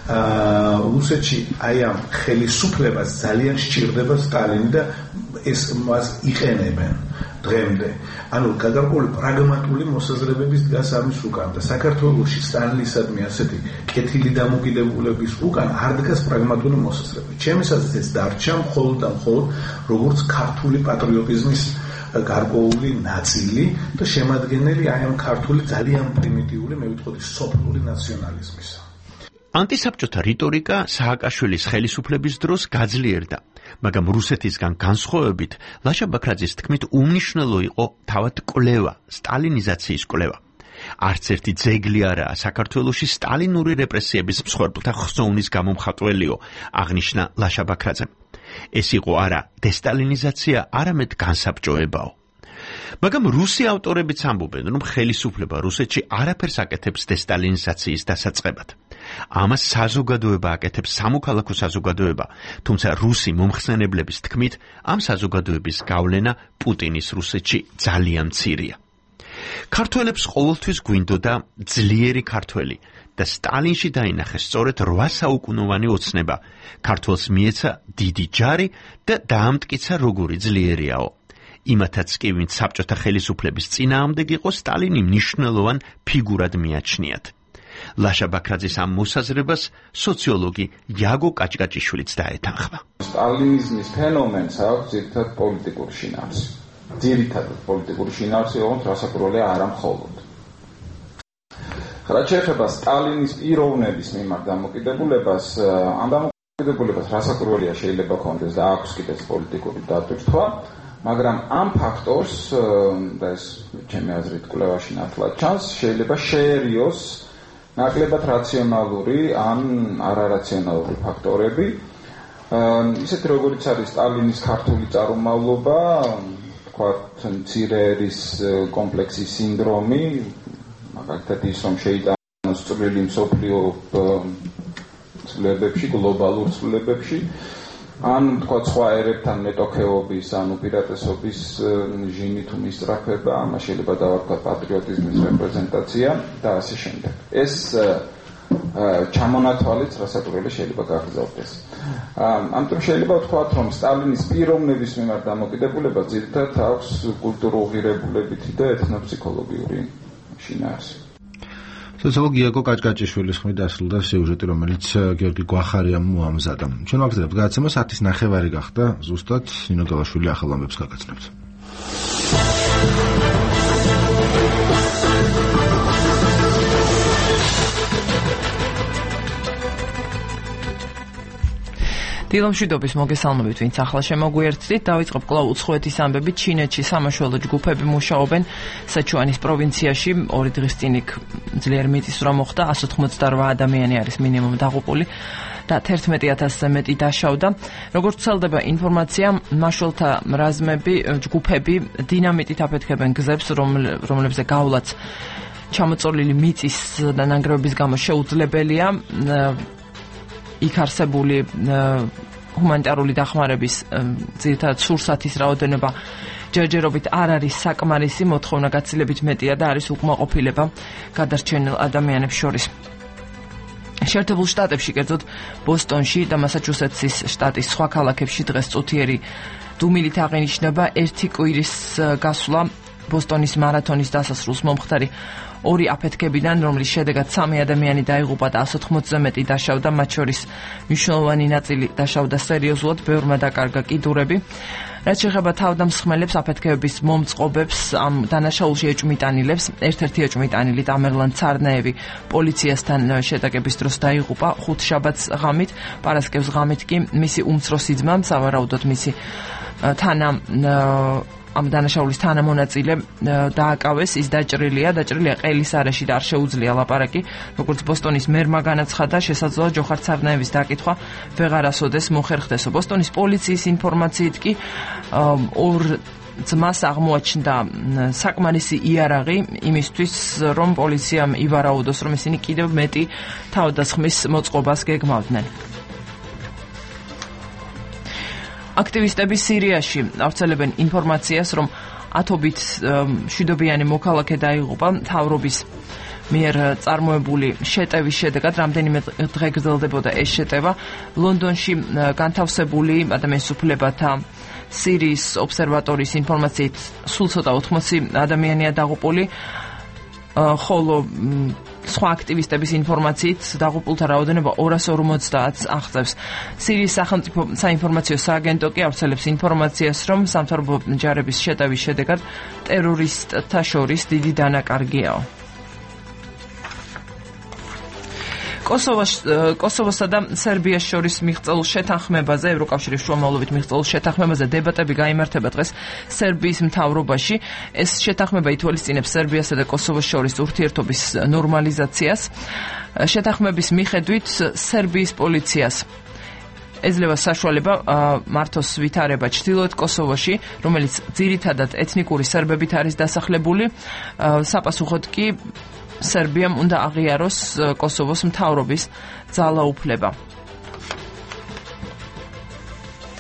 რუსეთში აი ამ ხელისუფლებას ძალიან სჭირდება სტალინი და ეს მას იყენებენ დღემდე. ანუ გადარკვეული პრაგმატული მოსაზრებების დგას ამის უკან და საქართველოში სტალინისადმი ასეთი კეთილი დამოკიდებულების უკან არ დგას პრაგმატული მოსაზრება. ჩემისაც ეს დარჩა მხოლოდ და მხოლოდ როგორც ქართული პატრიოტიზმის გარკვეული ნაწილი და შემადგენელი აი ამ ქართული ძალიან პრიმიტიული, მე ვიტყოდი, სოფლური ნაციონალიზმისა. ანტისაბჭოთა რიტორიკა სააკაშვილის ხელისუფლების დროს გაძლიერდა, მაგრამ რუსეთისგან განსხვავებით, ლაშა ბაქრაძის თქმით, უმნიშვნელო იყო თავად კვლევა, სტალინიზაციის კვლევა. არც ერთი ძეგლი არაა საქართველოში სტალინური რეპრესიების მსხვერპლთა ხსოვნის გამომხატველიო, აღნიშნა ლაშა ბაქრაძემ. ეს იყო არა დესტალინიზაცია, არამედ განსაბჭოებაო. მაგრამ რუსი ავტორებიც ამბობენ, რომ ხელისუფლება რუსეთში არაფერს აკეთებს დესტალინიზაციის დასაწყებად. ამას საზოგადოება აკეთებს, სამოქალაქო საზოგადოება, თუმცა რუსი მომხსენებლების თქმით, ამ საზოგადოების გავლენა პუტინის რუსეთში ძალიან მცირეა. ქართველებს ყოველთვის გვინდოდა ძლიერი ქართველი და სტალინში დაინახეს სწორედ 8 საუკუნოვანი ოცნება. ქართველს მიეცა დიდი ჯარი და დაამტკიცა როგორი ძლიერიაო. იმათაც კი, ვინც საბჭოთა ხელისუფლების წინააღმდეგ იყო, სტალინი მნიშვნელოვან ფიგურად მიაჩნიათ. ლაშა ბაქრაძის ამ მოსაზრებას სოციოლოგი იაგო კაჭკაჭიშვილიც დაეთანხმა. სტალინიზმის ფენომენს აქვს ძირითადად პოლიტიკური შინაარსი. ძირითადად პოლიტიკური შინაარსი, ოღონდ რასაკვირველია არა მხოლოდ. რაც შეეხება სტალინის პიროვნების მიმართ დამოკიდებულებას, ამ დამოკიდებულებას რასაკვირველია შეიძლება ქონდეს და აქვს კიდეც პოლიტიკური დატვირთვა, მაგრამ ამ ფაქტორს და ეს ჩემი აზრით კვლევაში ნათლად ჩანს, შეიძლება შეერიოს ნაკლებად რაციონალური ან არარაციონალური ფაქტორები. ისეთ როგორიც არის სტალინის ქართული წარმომავლობა, თქვათ მცირე ერის კომპლექსის სინდრომი, მაგალითად ის რომ შეიტანოს წვრილი მსოფლიო ცვლილებებში, გლობალურ ცვლილებებში, ან თქვათ სხვა ერებთან მეტოქეობის ან უპირატესობის ჟიმი თუ მისწრაფება, ამას შეიძლება დავარქვათ პატრიოტიზმის რეპრეზენტაცია და ასე შემდეგ. ეს ჩამონათვალიც რასაკვირველი შეიძლება გაგრძელდეს. ამიტომ შეიძლება ვთქვათ, რომ სტალინის პიროვნების მიმართ დამოკიდებულება ძირითადად აქვს კულტურულ ღირებულებითი და ეთნოფსიქოლოგიური შინაარსი. სოციოლოგი იაგო კაჭკაჭიშვილის ხმით დასრულდა სიუჟეტი, რომელიც გიორგი გვახარიამ მოამზადა. ჩვენ ვაგრძელებთ გადაცემას 10:30 გახდა, ზუსტად ნინო გელაშვილი ახალ ამბებს გაგაცნობთ. დილომშვიდობის მოგესალმებით, ვინც ახლა შემოგვიერთდით. დავიწყებ კვლავ უცხოეთის ამბებით. ჩინეთში სამაშველო ჯგუფები მუშაობენ სეჩუანის პროვინციაში. 2 დღის წინ იქ ძლიერ მიწისძვრა მოხდა, 188 ადამიანი არის მინიმუმ დაღუპული და 11,000-ზე მეტი დაშავდა. როგორც ვრცელდება ინფორმაცია, მაშველთა რაზმები, ჯგუფები დინამიტით აფეთქებენ გზებს, რომლებზე გავლაც ჩამოწოლილი მიწის და ნანგრევების გამო შეუძლებელია. იქ არსებული ჰუმანიტარული დახმარების ძირითადად სურსათის რაოდენობა ჯერჯერობით არ არის საკმარისი, მოთხოვნა გაცილებით მეტია და არის უკმაყოფილება გადარჩენილ ადამიანებს შორის. შეერთებულ შტატებში, კერძოდ ბოსტონში და მასაჩუსეტსის შტატის სხვა ქალაქებში დღეს წუთიერი დუმილით აღინიშნება 1 კვირის გასვლა ბოსტონის მარათონის დასასრულს მომხდარი 2 აფეთქებიდან, რომლის შედეგად 3 ადამიანი დაიღუპა და 180-ზე მეტი დაშავდა, მათ შორის მნიშვნელოვანი ნაწილი დაშავდა სერიოზულად, ბევრმა დაკარგა კიდურები. რაც შეეხება თავდამსხმელებს, აფეთქებების მომწყობებს, ამ დანაშაულში ეჭვმიტანილებს, ერთ-ერთი ეჭვმიტანილი ტამერლან ცარნაევი პოლიციასთან შეტაკების დროს დაიღუპა 5 შაბათს ღამით, პარასკევს ღამით კი მისი უმცროსი ძმა, სავარაუდოდ მისი ამ დანაშაულის თანამონაწილე დააკავეს, ის დაჭრილია ყელის არეში და არ შეუძლია ლაპარაკი. როგორც ბოსტონის მერმა განაცხადა, შესაძლოა ჯოხარ ცარნაევის დაკითხვა ვეღარასოდეს მოხერხდესო. ბოსტონის პოლიციის ინფორმაციით კი 2 ძმას აღმოაჩნდა საკმარისი იარაღი იმისთვის, რომ პოლიციამ ივარაუდოს, რომ ისინი კიდევ მეტი თავდასხმის მოწყობას გეგმავდნენ. აქტივისტები სირიაში ავრცელებენ ინფორმაციას, რომ ათობით მშვიდობიანი მოქალაქე დაიღუპა მთავრობის მიერ წარმოებული შეტევის შედეგად. რამდენიმე დღე გრძელდებოდა ეს შეტევა. ლონდონში განთავსებული ადამიანის უფლებათა სირიის ობსერვატორიის ინფორმაციით სულ ცოტა 80 ადამიანია დაღუპული, ხოლო სხვა აქტივისტების ინფორმაციით დაღუპულთა რაოდენობა 250-ს აღწევს. სირიის სახელმწიფო საინფორმაციო სააგენტო კი ავრცელებს ინფორმაციას, რომ სამთავრობო ჯარების შეტევის შედეგად ტერორისტთა შორის დიდი დანაკარგიაო. კოსოვოსა და სერბიას შორის მიღწეულ შეთანხმებაზე, ევროკავშირის შუამავლობით მიღწეულ შეთანხმებაზე დებატები გაიმართება დღეს სერბიის მთავრობაში. ეს შეთანხმება ითვალისწინებს სერბიასა და კოსოვოს შორის ურთიერთობის ნორმალიზაციას. შეთანხმების მიხედვით სერბიის პოლიციას ეძლევა საშუალება მართოს ვითარება ჩრდილოეთ კოსოვოში, რომელიც ძირითადად ეთნიკური სერბებით არის დასახლებული. საპასუხოდ კი სერბიამ უნდა აღიაროს კოსოვოს მთავრობის ძალაუფლება.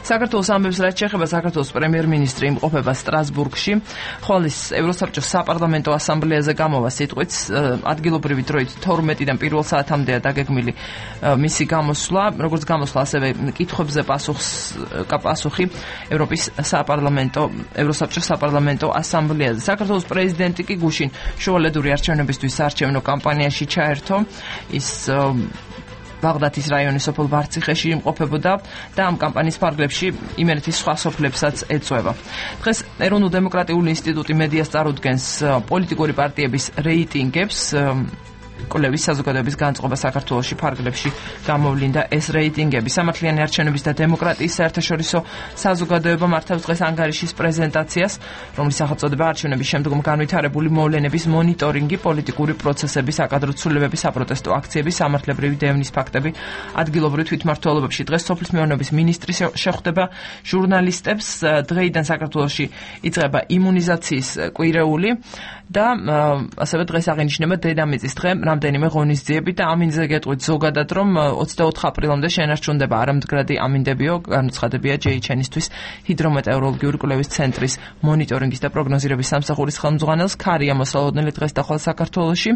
საქართველოს ამბებს რაც შეეხება საქართველოს პრემიერ-მინისტრი იმყოფება სტრასბურგში, ხოლო ევროსაბჭოს საპარლამენტო ასამბლეაზე გამოვა სიტყვით ადგილობრივი დროით 12-დან პირველ საათამდეა დაგეგმილი მისი გამოსვლა, როგორც გამოსვლა, ასევე კითხვებზე პასუხი ევროსაბჭოს საპარლამენტო ასამბლეაზე. საქართველოს პრეზიდენტი კი გუშინ შუალედური არჩევნებისთვის საარჩევნო კამპანიაში ჩაერთო. ის ბაღდათის რაიონის სოფელ ვარციხეში იმყოფებოდა და ამ კამპანიის ფარგლებში იმერეთის სხვა სოფლებსაც ეწვევა. დღეს ეროვნულ დემოკრატიული ინსტიტუტი მედიას წარუდგენს პოლიტიკური პარტიების რეიტინგებს. კვლევის საზოგადოების განწყობა საქართველოში ფარგლებში გამოვლინდა ეს რეიტინგები. სამართლიანი არჩევნების და დემოკრატიის საერთაშორისო საზოგადოება მართავს დღეს ანგარიშის პრეზენტაციას, რომლის სახელწოდება არჩევნების შემდგომ განვითარებული მოვლენების მონიტორინგი, პოლიტიკური პროცესები, საკადრო ცვლილებები, საპროტესტო აქციები, სამართლებრივი დევნის ფაქტები ადგილობრივ თვითმმართველობებში. დღეს სოფლის მეურნეობის მინისტრი შეხვდება ჟურნალისტებს. დღეიდან საქართველოში იწყება იმუნიზაციის კვირეული და ასევე დღეს აღინიშნება დედამიწის დღე. რამდენიმე ღონისძიებით და ამინზე გეტყვით ზოგადად, რომ 24 აპრილამდე შენარჩუნდება არამდგრადი ამინდებიო, განუცხადებია JHN-ისთვის ჰიდრომეტეოროლოგიური კვლევის ცენტრის მონიტორინგის და პროგნოზირების სამსახურის ხელმძღვანელს. ქარია მოსალოდნელი დღეს და ხვალ საქართველოში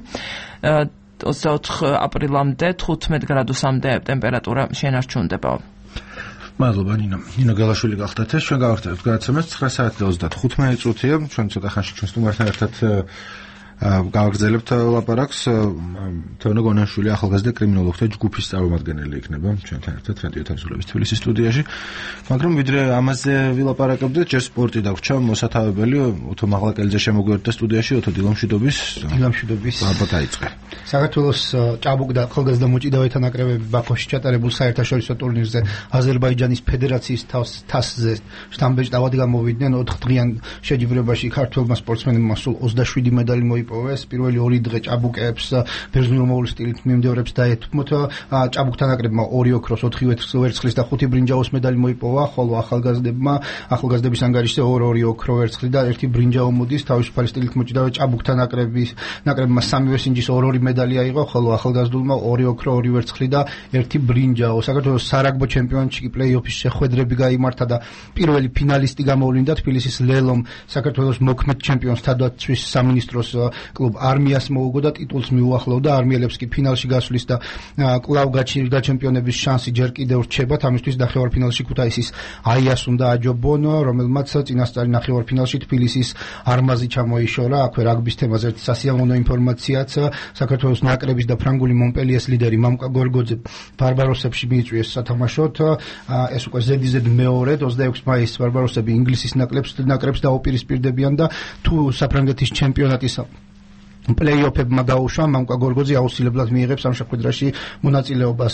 24 აპრილამდე 15 გრადუსამდე ტემპერატურა შენარჩუნდება. მადლობა ნინო გელაშვილი გახდათ. ჩვენ გავახდებით გადაცემას 9 საათი და 35 წუთია. ჩვენ ცოტა ხანში ჩვენ სტუმართან ერთად გავაგრძელებთ ლაპარაკს. თეონო გონაშვილი ახალგაზრდა კრიმინოლოგთა ჯგუფის წარმომადგენელი იქნება ჩვენთან ერთად რადიო თავისუფლების თბილისის სტუდიაში. მაგრამ ვიდრე ამაზე ვილაპარაკებდეთ, ჯერ სპორტი დაგვრჩა მოსათავებელი ოთო მაღლაკელიძე შემოგვიერთდა სტუდიაში. ოთო დილამშვიდობის ალბათ დაიწყე. საქართველოს ჭაბუკ და ახალგაზრდა მოჭიდავეთა ნაკრებები ბაქოში ჩატარებულ საერთაშორისო ტურნირზე აზერბაიჯანის ფედერაციის თასზე შტამბეჭ დავად გამოვიდნენ. 4 დღიან შეჯიბრებაში ქართველმა სპორტსმენებმა სულ 27 медали მოიპოვეს. პირველი 2 დღე ჭაბუკებს ბერძნულ სტილით მიმდევრებს დაეთმოთ. ჭაბუკთა ნაკრებმა 2 ოქროს, 4 ვერცხლის და 5 ბრინჯაოს медали მოიპოვა, ხოლო ახალგაზრდების ანგარიშზე 2 ოქრო ვერცხლი და 1 ბრინჯაო მოდის. თავისუფალი სტილით მოჭიდავე ჭაბუკთა ნაკრებმა 3 ვესინჯის 2 медали აიღო, ხოლო ახალგაზრდულმა 2 ოქრო, 2 ვერცხლი და 1 ბრინჯაო. საქართველოს სარაგბო ჩემპიონატში კი პლეი-ოფის შეხვედრები გაიმართა და პირველი ფინალისტი გამოვლინდა თბილისის ლელომ საქართველოს მოქმედ ჩემპიონს თავდაცვის სამინისტროს კლუბ არმიას მოუგო და ტიტულს მიუახლოვდა. არმიელებს კი ფინალში გასვლის და კლავ გაჩერდა ჩემპიონების შანსი ჯერ კიდევ რჩებათ. ამისთვის ნახევარფინალში ქუთაისის აიას უნდა აჯობონ, რომელმაც წინასწარი ნახევარფინალში თბილისის არმაზი ჩამოიშორა. აქვე რაგბის თემაზე ერთი სასიამოვნო ინფორმაციაც. საქართველოს ნაკრების და ფრანგული მონპელიეს ლიდერი მამკა გორგოძე ბარბაროსებში მიიწვიეს სათამაშოდ. ეს უკვე ზედიზედ მეორე 26 მაისს ბარბაროსები ინგლისის ნაკრებს დაუპირისპირდებიან და თუ საფრანგეთის ჩემპიონატის პლეი-ოფებმა გაუშვა, მამკა გორგოძე აუცილებლად მიიღებს ამ შეხვედრაში მონაწილეობას.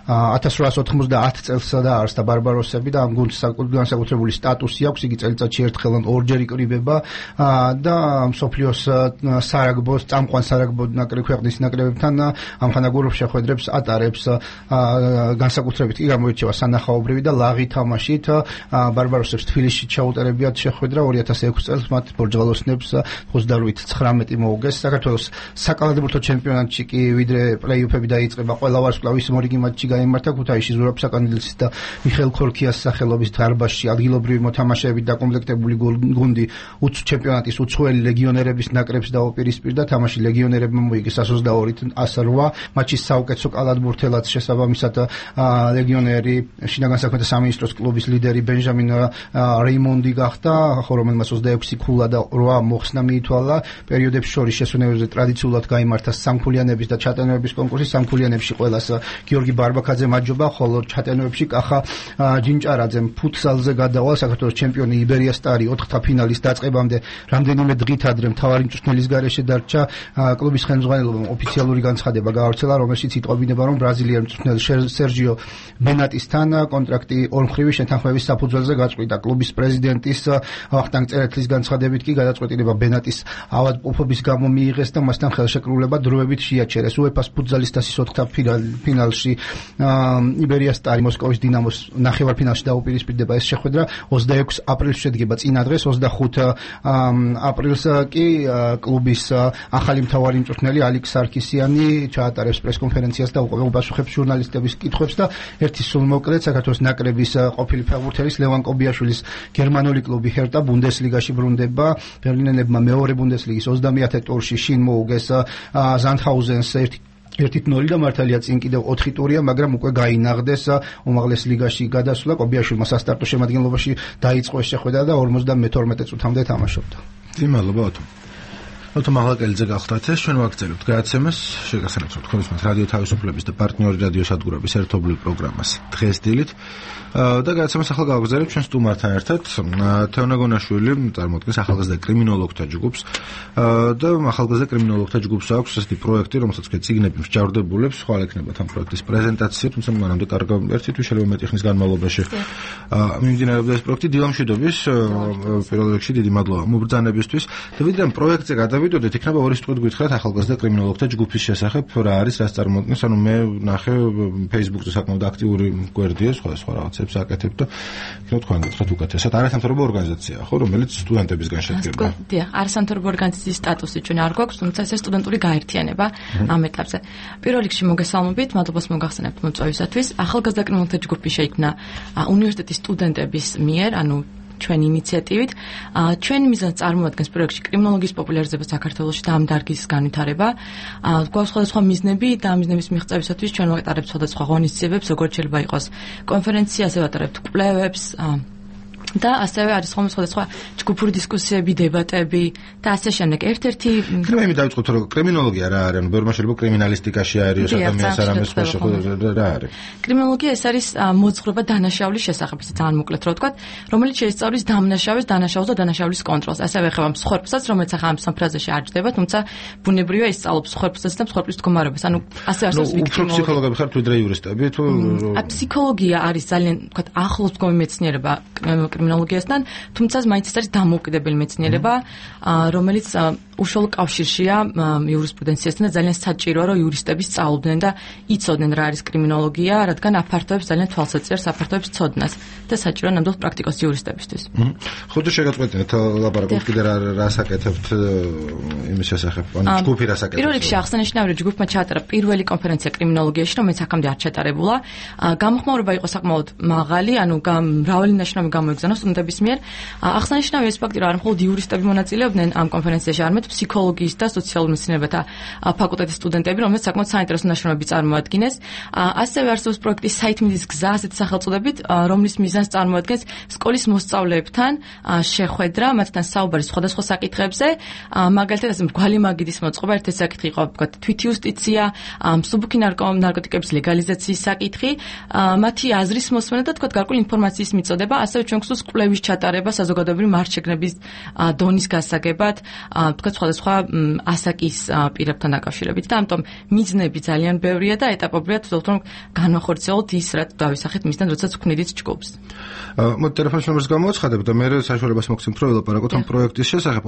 1890 წელს დაარსდა ბარბაროსები და ამ გუნდს განსაკუთრებული სტატუსი აქვს. იგი წელიწადში ერთხელ ან ორჯერ იკრიბება და მსოფლიოს სარაგბოს, წამყვან სარაგბო ქვეყნის ნაკრებებთან ამხანაგურ შეხვედრებს ატარებს. განსაკუთრებით კი გამოირჩევა სანახაობრივი და ლაღი თამაშით. ბარბაროსებს თბილისში ჩაუტარებიათ შეხვედრა 2006 წელს მათ ბორჯღალოსნებს 28-19 მოუგეს. საქართველოს საკალათბურთო ჩემპიონატში კი ვიდრე პლეი-ოფები დაიწყება, ყველა ვარსკვლავის მორიგი მატჩი გაიმართა. ქუთაისში ზურაბ საკანდილის და მიხეილ ქორქიას სახელობის დარბაზში ადგილობრივი მოთამაშეებით დაკომპლექტებული გუნდი ჩემპიონატის უცხოელი ლეგიონერების ნაკრებს დაუპირისპირდა. თამაში ლეგიონერებმა მოიგეს 122-108. მატჩის საუკეთესო კალათბურთელად შესაბამისად ლეგიონერი შინაგან საქმეთა სამინისტროს კლუბის ლიდერი ბენჟამინ რეიმონდი გახდა, რომელმაც 26 ქულა და 8 მოხსნა მიითვალა. პერიოდებს შორის შესვენებებზე ტრადიციულად გაიმართა სამქულიანების და ჩატენოების კონკურსი. სამქულიანებში ყველას გიორგი ბარბაქაძე მაჯობა, ხოლო ჩატენოებში კახა ჯინჭარაძემ ფუტსალზე გადავალ. საქართველოს ჩემპიონი იბერია სტარი 4-თა ფინალის დაწყებამდე რამდენიმე დღით ადრე მთავარი მწვრთნელის გარეშე დარჩა. კლუბის ხელმძღვანელობამ ოფიციალური განცხადება გაავრცელა, რომელშიც იტყობინება, რომ ბრაზილიელი მწვრთნელი სერჯიო ბენატისთან კონტრაქტი ორმხრივი შეთანხმების საფუძველზე გაწყვიტა. კლუბის პრეზიდენტის ვახტანგ წერეთლის განცხადებით კი გადაწყვეტილება ბენატის ავადმყოფობის გამო მიიღეს და მასთან ხელშეკრულება დროებით შეაჩერეს. UEFA-ს ფუტზალის თასის ოთხფინალში იბერია სტარი მოსკოვის დინამოს ნახევარფინალში დაუპირისპირდება. ეს შეხვედრა 26 აპრილს შედგება წინა დღეს, 25 აპრილს კი კლუბის ახალი მთავარი მწვრთნელი ალიქ სარქისიანი ჩაატარებს პრესკონფერენციას და უპასუხებს ჟურნალისტების კითხვებს და ერთი სულმოკლედ საქართველოს ნაკრების ყოფილი ფეხბურთელის ლევან კობიაშვილის გერმანული კლუბი ჰერტა ბუნდესლიგაში ბრუნდება. ბერლინელებმა მეორე ბუნდესლიგის 30-ე ტურში შინ მოუგეს ზანდჰაუზენს 1-0 და მართალია წინ კიდევ 4 ტურია, მაგრამ უკვე გაინაღდეს უმაღლეს ლიგაში გადასვლა. კობიაშვილმა სასტარტო შემადგენლობაში დაიწყო ეს შეხვედრა და 52 წუთამდე თამაშობდა. მადლობა ათო. ათო მაღლაკელიძე გახლდათ ეს ჩვენ ვაგრძელებთ გადაცემას შეგახსენებთ თქვენს მათ რადიო თავისუფლების და პარტნიორი რადიო სადგურების ერთობლივ პროგრამას დღეს დილით და გადაცემას ახლა გავაგრძელებთ ჩვენ სტუმართან ერთად. თეონა გონაშვილი წარმოადგენს ახალგაზრდა კრიმინოლოგთა ჯგუფს და ახალგაზრდა კრიმინოლოგთა ჯგუფს აქვს ესეთი პროექტი, რომელსაც ქვია წიგნები მსჯავრდებულებს, ხვალ ექნება ამ პროექტის პრეზენტაცია, თუმცა მანამდე კარგ ერთი თუ შეიძლება მეტი ხნის განმავლობაში მიმდინარეობდა ეს პროექტი. დილამშვიდობის პირველ რიგში დიდი მადლობა მობრძანებისთვის და ვიდრე ამ პროექტზე გადავიდოდეთ, იქნება ორი სიტყვით გითხრათ ახალგაზრდა კრიმინოლოგთა ჯგუფის შესახებ, რა არის, რას წარმოადგენს, ანუ მე ნახე Facebook-ზე საკმაოდ აქტიური გვერდია, სხვა რაღაცებს აკეთებ და იქნება თქვენ გითხრათ უკეთესად. არასამთავრობო ორგანიზაციაა, ხო, რომელიც სტუდენტებისგან შედგება. დიახ, არასამთავრობო ორგანიზაციის სტატუსი ჩვენ არ გვაქვს, თუმცა ეს სტუდენტური გაერთიანება ამ ეტაპზე. პირველ რიგში მოგესალმებით, მადლობას მოგახსენებთ მოწვევისათვის. ახალგაზრდა კრიმინოლოგთა ჯგუფი შეიქმნა უნივერსიტეტის სტუდენტების მიერ, ანუ ჩვენ ინიციატივით. ჩვენ მიზანს წარმოადგენს პროექტში კრიმინოლოგიის პოპულარიზება საქართველოში და ამ დარგის განვითარება. გვაქვს სხვადასხვა მიზნები და ამ მიზნების მიღწევისათვის ჩვენ ვატარებთ სხვადასხვა ღონისძიებებს, როგორც შეიძლება იყოს კონფერენცია, ასე ვატარებთ კვლევებს, და ასევე არის სხვადასხვა ჯგუფური დისკუსიები, დებატები და ასე შემდეგ. ერთ-ერთი მე დავიწყოთ რომ კრიმინოლოგია რა არის, ანუ ბევრმა შეიძლება კრიმინალისტიკაში აერიოს ადამიანს არამედ სხვა შეხვედრა რა არის. კრიმინოლოგია ეს არის მოძღვრება დანაშაულის შესახებ, ძალიან მოკლედ რო ვთქვათ, რომელიც შეისწავლის დამნაშავის, დანაშაულს და დანაშაულის კონტროლს. ასევე ეხება მსხვერპლსაც, რომელიც ახლა ამ ფრაზაში არ ჯდება, თუმცა ბუნებრივია ისწავლობს მსხვერპლსაც და მსხვერპლის მდგომარეობას. ანუ ასე არსებობს კრიმინოლოგია. ფსიქოლოგები ხართ ვიდრე იურისტები თუ ფსიქოლოგია არის ძალიან ვთქვათ ახლოს მდგომი მეცნიერება კრიმინოლოგიასთან, თუმცა მაინც ეს არის დამოუკიდებელი მეცნიერება, რომელიც უშუალო კავშირშია იურისპრუდენციასთან და ძალიან საჭიროა, რომ იურისტები სწავლობდნენ და იცოდნენ რა არის კრიმინოლოგია, რადგან აფართოებს ძალიან თვალსაჩინოს, აფართოებს ცოდნას და საჭიროა ნამდვილად პრაქტიკოსი იურისტებისთვის. ხუთი შეგაწყვეტინეთ ლაპარაკობთ კიდე რას აკეთებთ იმის შესახებ, ანუ ჯგუფი რას აკეთებს? პირველ რიგში აღსანიშნავია, რომ ჯგუფმა ჩაატარა პირველი კონფერენცია კრიმინოლოგიაში, რომელიც აქამდე არ ჩატარებულა. გამოხმაურება იყო საკმაოდ მაღალი, ანუ მრავალი ნაშრომი გამოიგზავნა სტუდენტების მიერ. აღსანიშნავია ეს ფაქტი, რომ არ მხოლოდ იურისტები მონაწილეობდნენ ამ კონფერენციაში, არამედ ფსიქოლოგიის და სოციალურ მეცნიერებათა ფაკულტეტის სტუდენტები, რომელთაც საკმაოდ საინტერესო ნაშრომები წარმოადგენს. ასევე არსებობს პროექტი საითმიდის გზა, ასეთი სახელწოდებით, რომლის მიზანს წარმოადგენს სკოლის მოსწავლეებთან შეხვედრა, მათთან საუბარი სხვადასხვა საკითხებზე, მაგალითად ასე მრგვალი მაგიდის მოწყობა, ერთ-ერთი საკითხი იყო, ვთქვათ, თვითიუსტიცია, მსუბუქი ნარკოტიკების ლეგალიზაციის საკითხი, მათი აზრის მოსმენა და ვთქვათ, გარკვეული ინფორმაციის მიწოდება, ასევე ჩვენ გვსურს კვლევის ჩატარება საზოგადოებრივი მარჩეგნების დონის გასაგებად, ვთქვათ, სხვადასხვა ასაკის პირებთან დაკავშირებით და ამიტომ მიზნები ძალიან ბევრია და ეტაპობრივად ვთქვათ, რომ განვახორციელოთ ის, რაც დავისახეთ მისთან, როდესაც ვქმნით ჯგუფს. მოდი ტელეფონის ნომერს გამოვაცხადებ და მე საშუალებას მოგცემთ რომ ველაპარაკოთ ამ პროექტის შესახებ.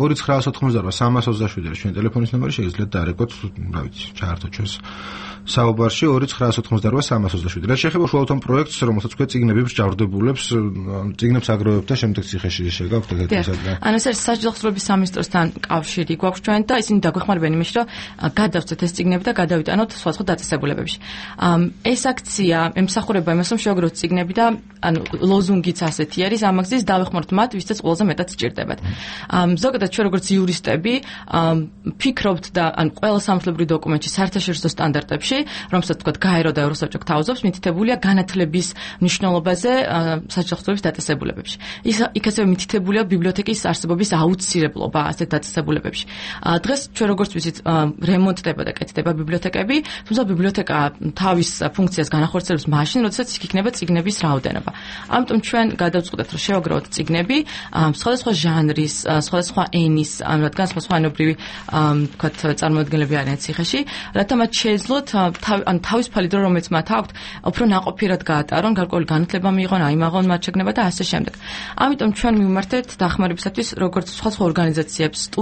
2988 327 ჩვენ ტელეფონის ნომერი შეგიძლიათ დაარეკოთ, რა ვიცი, ჩაართოთ ჩვენს საუბარში 2988 327. რაც შეეხება უშუალოდ ამ პროექტს, რომელსაც ქვია წიგნები მსჯავრდებულებს, წიგნებს აგროვებთ და შემდეგ ციხეში შეგაქვთ ეგეთისად. ანუ ეს არის საჯელსწროების სამინისტროსთან კავშირი გვაქვს ჩვენ და ისინი დაგვეხმარებიან იმაში, რომ გადავწყვეტ ეს წიგნები და გადავიტანოთ სხვადასხვა დაწესებულებებში. ეს აქცია ემსახურება იმას, რომ შევაგროვოთ წიგნები და ანუ ლოზუნგიც ასეთი არის, ამ აქციის დავეხმაროთ მათ, ვისაც ყველაზე მეტად სჭირდებათ. ზოგადად ჩვენ როგორც იურისტები ფიქრობთ და ანუ ყველა სამართლებრივ დოკუმენტში საერთაშორისო სტანდარტებში, რომელსაც თქვა გაერო და ევროსაბჭო გთავაზობს, მითითებულია განათლების მნიშვნელობაზე საჯელსწროების დაწესებულებებში. იქ ასევე მითითებულია ბიბლიოთეკის არსებობის აუცილებლობა ასეთ დაწესებულებებში. დღეს ჩვენ როგორც ვიცით, რემონტდება და კეთდება ბიბლიოთეკები, თუმცა ბიბლიოთეკა თავის ფუნქციას განახორციელებს მაშინ, როდესაც იქ იქნება წიგნების რაოდენობა. ამიტომ ჩვენ გადავწყვეტეთ, რომ შევაგროვოთ წიგნები სხვადასხვა ჟანრის, სხვადასხვა ენის, რადგან სხვადასხვა ენობრივი ვთქვათ წარმოადგენლები არიან ციხეში, რათა მათ შეეძლოთ თავისუფალი დრო, რომელიც მათ აქვთ, უფრო ნაყოფიერად გაატარონ, გარკვეული განათლება მიიღონ, აიმაღონ მარჩეგნება და ასე შემდეგ. ამიტომ ჩვენ მივმართეთ დახმარებისათვის როგორც სხვადასხვა ორგანიზაციებს, სტუდენტებს,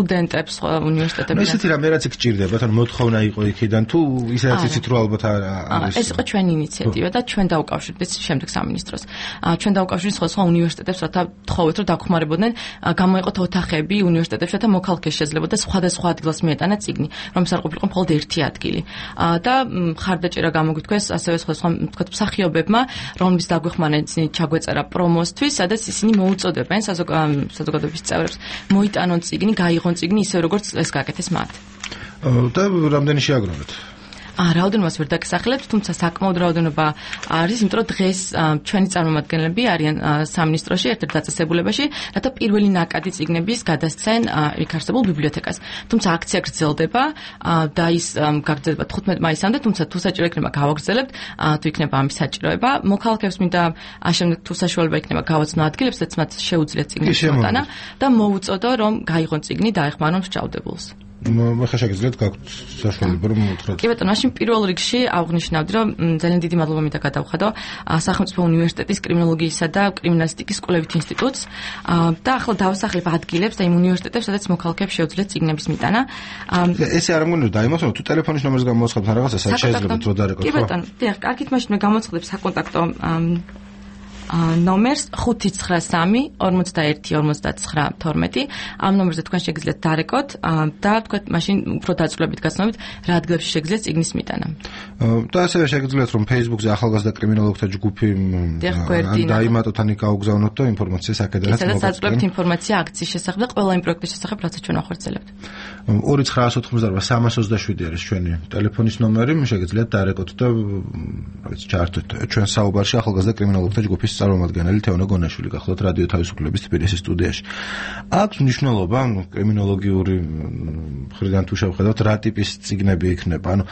იღებს უნივერსიტეტებიდან. ესეთი რამე რაც გჭირდება, თან მოთხოვნა იყო იქიდან თუ ისაც იცით რომ ალბათ არის. ეს იყო ჩვენი ინიციატივა და ჩვენ დაუკავშირდით შემდეგ სამინისტროს. ჩვენ დაუკავშირდით სხვა უნივერსიტეტებს, რათა თხოვეთ რომ დაგხმარებოდნენ, გამოეყოთ ოთახები უნივერსიტეტებში, რათა მოქალაქეს შეძლებოდა სხვადასხვა ადგილას მიეტანა წიგნი, რომ არ ყოფილიყო მხოლოდ ერთი ადგილი. და ხარდაჭერა გამოგვიქვეს ასევე სხვა თქვათ მსახიობებმა, რომლის დაგვეხმარნენ ჩაგვეწერა პრომოსთვის, სადაც ისინი მოუწოდებენ საზოგადოების წევრებს მოიტანონ წიგნი, გაიღონ წიგნი ისე როგორც ეს გაკეთეს მათ. და რამდენი შეაგროვეთ? რაოდენობას ვერ დაგესახელებთ, თუმცა საკმაოდ რაოდენობა არის, იმიტომ რომ დღეს ჩვენი წარმომადგენლები არიან სამინისტროში ერთ-ერთ დაწესებულებაში, რათა პირველი ნაკადი წიგნების გადასცენ იქ არსებულ ბიბლიოთეკას. თუმცა აქცია გრძელდება და ის გაგრძელდება 15 მაისამდე, თუმცა თუ საჭირო იქნება გავაგრძელებთ, თუ იქნება ამის საჭიროება. მოქალაქეებს მინდა შემდეგ თუ საშუალება იქნება გავაცნო ადგილებს, რაც მათ შეუძლიათ წიგნების მოტანა და მოუწოდო რომ გაიღონ წიგნი, დაეხმარონ მსჯავრდებულს. ხა შეგიძლიათ გაქვთ საშუალება რომ უთხრათ. კი ბატონო, მაშინ პირველ რიგში აღვნიშნავდი, რომ ძალიან დიდი მადლობა მინდა გადავხადო სახელმწიფო უნივერსიტეტის კრიმინოლოგიისა და კრიმინალისტიკის კვლევით ინსტიტუტს და ახლა დავასახელებ ადგილებს და იმ უნივერსიტეტებს, სადაც მოქალაქეებს შეუძლიათ წიგნების მიტანა. ესე არ მგონია დაიმოს, რომ თუ ტელეფონის ნომერს გამოაცხადოთ რაღაცა, სადაც შეიძლება რომ დაარეკოთ. კი ბატონო, დიახ, კარგით, მაშინ მე გამოაცხადებ საკონტაქტო ნომერს 593 41 59 12. ამ ნომერზე თქვენ შეგიძლიათ დარეკოთ და თქვენ მაშინ უფრო დაწვრილებით გაცნობით რა ადგილებში შეგიძლიათ წიგნის მიტანა. და ასევე შეგიძლიათ რომ Facebook-ზე ახალგაზრდა კრიმინოლოგთა ჯგუფი დაიმატოთ ან გაუგზავნოთ და ინფორმაცია საკედანაც მოგეთ. სადაც დაწვრილებთ ინფორმაცია აქციის შესახებ და ყველა იმ პროექტის შესახებ, რაც ჩვენ ახორციელებთ. 2988 არის ჩვენი ტელეფონის ნომერი, შეგიძლიათ დარეკოთ და რაღაც ჩაართოთ ჩვენ საუბარში ახალგაზრდა კრიმინოლოგთა ჯგუფის წარმომადგენელი თეონე გონაშვილი გახლავთ რადიო თავისუფლების თბილისის სტუდიაში. აქვს მნიშვნელობა კრიმინოლოგიური მხრიდან თუ შევხედავთ რა ტიპის წიგნები იქნება, ანუ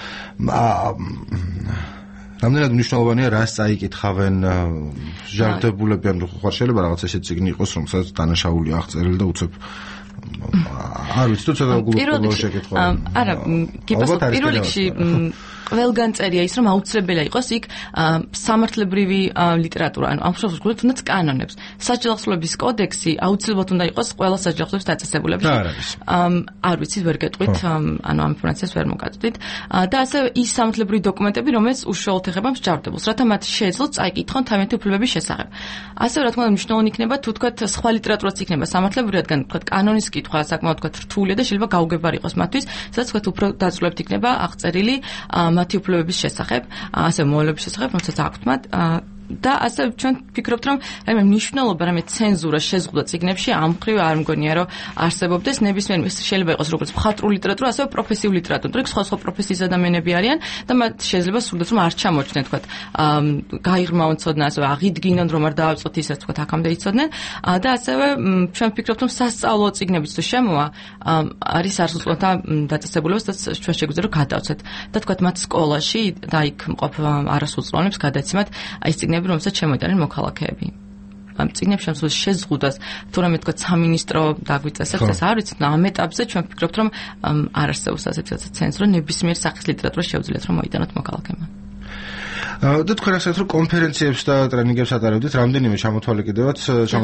რამდენად მნიშვნელოვანია რას წაიკითხავენ ჟარდებულები, ანუ ხარ შეიძლება რაღაც ესეთი წიგნი იყოს, რომ სადაც დანაშაულია აღწერილი და უცებ არ ვიცი თუ ცოტა გულწრფელო შეკითხვა. არა, გიპასო პირველ რიგში ყველგან წერია ის, რომ აუცილებელია იყოს იქ სამართლებრივი ლიტერატურა, ანუ ამ შემთხვევაში თუნდაც კანონებს. საჯელახსოვრების კოდექსი აუცილებლად უნდა იყოს ყველა საჯელახსოვრების დაწესებულებაში. არ ვიცით, ვერ გეტყვით, ანუ ამ ინფორმაციას ვერ მოგაწვდით. და ასევე ის სამართლებრივი დოკუმენტები, რომელიც უშუალოდ ეხება მსჯავრდებულს, რათა მათ შეეძლოთ წაიკითხონ თავიანთი უფლებების შესახებ. ასევე რა თქმა უნდა მნიშვნელოვანი იქნება თუ თქვათ სხვა ლიტერატურაც იქნება სამართლებრივი, რადგან თქვათ კანონის კითხვა საკმაოდ თქვათ რთულია და შეიძლება გაუგებარი იყოს მათთვის, სადაც თქვათ უფრო დაწვრილებთ იქნება აღწერილი მათი უფლებების შესახებ, ასევე მოვალეობის შესახებ, რომელსაც აქვთ მათ და ასე ჩვენ ვფიქრობთ, რომ რაიმე მნიშვნელობა, რაიმე ცენზურა შეზღუდვა წიგნებში ამ მხრივ არ მგონია, რომ არსებობდეს ნებისმიერ შეიძლება იყოს როგორც მხატვრული ლიტერატურა, ასევე პროფესიული ლიტერატურა, თორემ სხვა პროფესიის ადამიანები არიან და მათ შეიძლება სურდათ რომ არ ჩამოჩნდნენ, თქვათ, გაიღრმავონ ცოდნა, ასევე აღიდგინონ, რომ არ დაავიწყოთ ისე, თქვათ, აქამდე იცოდნენ და ასევე ჩვენ ვფიქრობთ, რომ სასწავლო წიგნებიც თუ შემოვა, არის არასრულთა დაწესებულება, სადაც ჩვენ შეგვიძლია რომ გადავცეთ და თქვათ, მათ სკოლაში და იქ მყოფ არასრულწლოვანებს გადაეცემათ აი ეს წიგნები, რომელსაც შემოიტანენ მოქალაქეები. ამ წიგნებს შეზღუდვას, თუ რამე თქვა სამინისტრო დაგვიწესებს, ეს არ ვიცით, ამ ეტაპზე ჩვენ ვფიქრობთ, რომ არ არსებობს ასეთი ცენზურა, ნებისმიერ სახის ლიტერატურა შეუძლიათ რომ მოიტანოთ მოქალაქეებმა. და თქვენ ახსენეთ, რომ კონფერენციებს და ტრენინგებს ატარებდით, რამდენიმე ჩამოთვალეთ კიდევაც,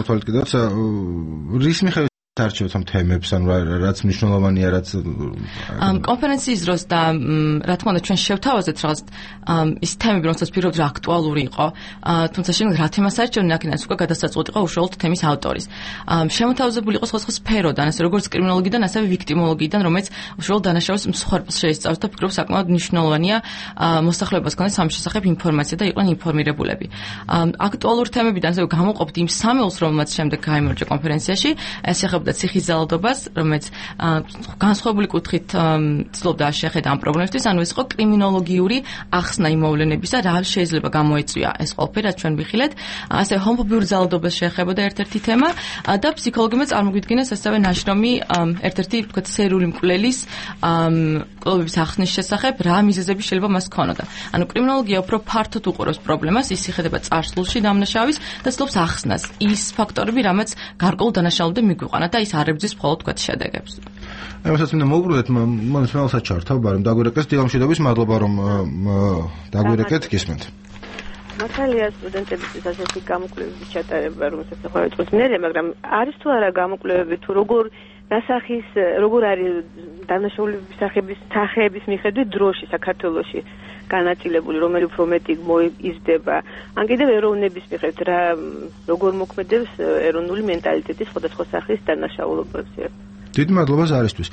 რის მიხედვით არჩევთ ამ თემებს, ანუ რაც მნიშვნელოვანია, რაც კონფერენციის დროს და რა თქმა უნდა ჩვენ შევთავაზეთ რაღაც ის თემები, რომელსაც ვფიქრობთ, რომ აქტუალური იყო, თუმცა შემდეგ რა თემას არჩევდნენ, აქედანაც უკვე გადასაწყვეტ იყო უშუალოდ თემის ავტორის. შემოთავაზებული იყო სხვადასხვა სფეროდან, ასე როგორც კრიმინოლოგიიდან, ასევე ვიქტიმოლოგიიდან, რომელიც უშუალოდ დანაშაულის მსხვერპლს შეისწავს და ვფიქრობ საკმაოდ მნიშვნელოვანია მოსახლეობას ქონდეს ამ შესახებ ინფორმაცია და იყვნენ ინფორმირებულები. აქტუალურ თემებიდან ასევე გამოყოფთ იმ სამეულს, რომელმაც შემდეგ გაიმარჯვა კონფერენციაში, ეს და ციხის ძალადობას, რომელიც განსხვავებული კუთხით ცდილობდა შეხედა ამ პრობლემისთვის, ანუ ეს იყო კრიმინოლოგიური ახსნა იმ მოვლენებისა, რა შეიძლება გამოეწვია ეს ყველაფერი, რაც ჩვენ ვიხილეთ. ასევე ჰომოფობიურ ძალადობას შეეხებოდა ერთ-ერთი თემა და ფსიქოლოგებმა წარმოგვიდგინეს ასევე ნაშრომი ერთ-ერთი, თქვათ, სერიული მკვლელის კვლევების ახსნის შესახებ, რა მიზეზები შეიძლება მას ქონოდა. ანუ კრიმინოლოგია უფრო ფართოდ უყურებს პრობლემას, ის იხედება წარსულში დამნაშავის და ცდილობს ახსნას ის ფაქტორები, რამაც გარკვეულ დანაშაულამდე მიგვიყვანა და ის არ ებრძვის მხოლოდ თქვათ შედეგებს. ამასაც მინდა მოვუბრუნდეთ, მომსმენელსაც ჩართავ, ბარემ დაგვირეკეს დილამშვიდობის, მადლობა რომ დაგვირეკეთ, გისმენთ. მართალია სტუდენტებისთვის ასეთი გამოკვლევების ჩატარება, რომელსაც ახლა ეწოდნერია, მაგრამ არის თუ არა გამოკვლევები თუ როგორ დასახის როგორ არის დანაშაულების სახეების მიხედვით დროში საქართველოში განაწილებული, რომელი უფრო მეტი იზრდება, ან კიდევ ეროვნების მიხედვით რა როგორ მოქმედებს ეროვნული მენტალიტეტის სხვადასხვა სახის დანაშაულობებზე. დიდი მადლობა ზარისთვის.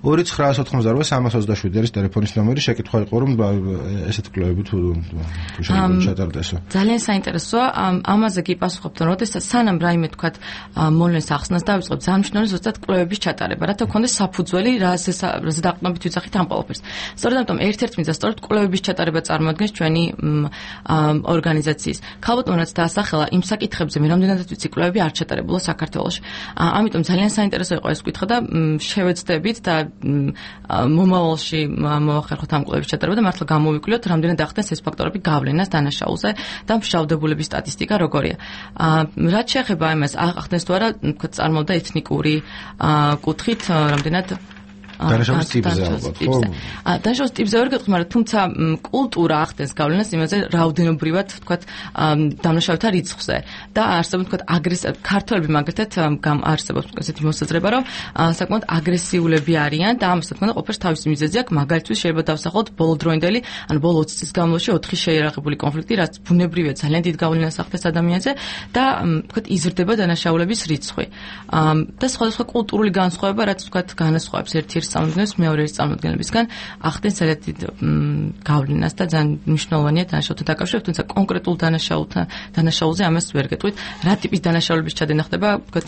2988-327 არის ტელეფონის ნომერი, შეკითხვა იყო რომ ესეთ კვლევები თუ შეიძლება ჩატარდესო. ძალიან საინტერესოა, ამაზე კი პასუხობთ, რომ როდესაც სანამ რაიმე თქვათ მოვლენს ახსნას დავიწყებ, ზამთრში ზუსტად კვლევების ჩატარება, რათა გქონდეს საფუძველი, რაზე დაყრდნობით ვიძახით ამ ყველაფერს. სწორედ ამიტომ ერთ-ერთი მიზეზი სწორედ კვლევების ჩატარება წარმოადგენს ჩვენი ორგანიზაციის. ქალბატონაც დაასახელა იმ საკითხებზე, მე რამდენადაც ვიცი, კვლევები არ ჩატარებულა საქართველოში. ამიტომ ძალიან საინტერესო იყო ეს კითხვა და შევეცდებით და მომავალში მოვახერხოთ ამ კვლევების ჩატარება და მართლა გამოვიკვლიოთ, რამდენად ახდენს ეს ფაქტორები გავლენას დანაშაულზე და მშავდებულების სტატისტიკა როგორია. რაც შეეხება ამას, ახდენს თუ არა, თქვა წარმოვდა ეთნიკური კუთხით, რამდენად დანაშაულის ტიპზე ალბათ, ხო? დანაშაულის ტიპზე ვერ გეტყვი, მაგრამ თუმცა კულტურა ახდენს გავლენას იმაზე, რაოდენობრივად, თქვათ, დანაშაულთა რიცხვზე და არსებობს, თქვათ, ქართველები მაგალითად არსებობს ესეთი მოსაზრება, რომ საკმაოდ აგრესიულები არიან და ამას თქმა უნდა ყოფილს თავისი მიზეზი აქვს, მაგალითად შეიძლება დავსახოთ ბოლოდროინდელი, ანუ ბოლო 20 წლის განმავლობაში 4 შეიარაღებული კონფლიქტი, რაც ბუნებრივია ძალიან დიდ გავლენას ახდენს ადამიანზე და, თქვათ, იზრდება დანაშაულების რიცხვი. და სხვადასხვა კულტურული განსხვავება, რაც, თქვათ, განასხვავებს ერთი წარმოადგენს მეორე წარმოადგენლებისგან ახდენს ძალიან დიდ გავლენას და ძალიან მნიშვნელოვანია დანაშაულთან დაკავშირებით, თუმცა კონკრეტულ დანაშაულზე ამას ვერ გეტყვით, რა ტიპის დანაშაულების ჩადენა ხდება, თქვათ,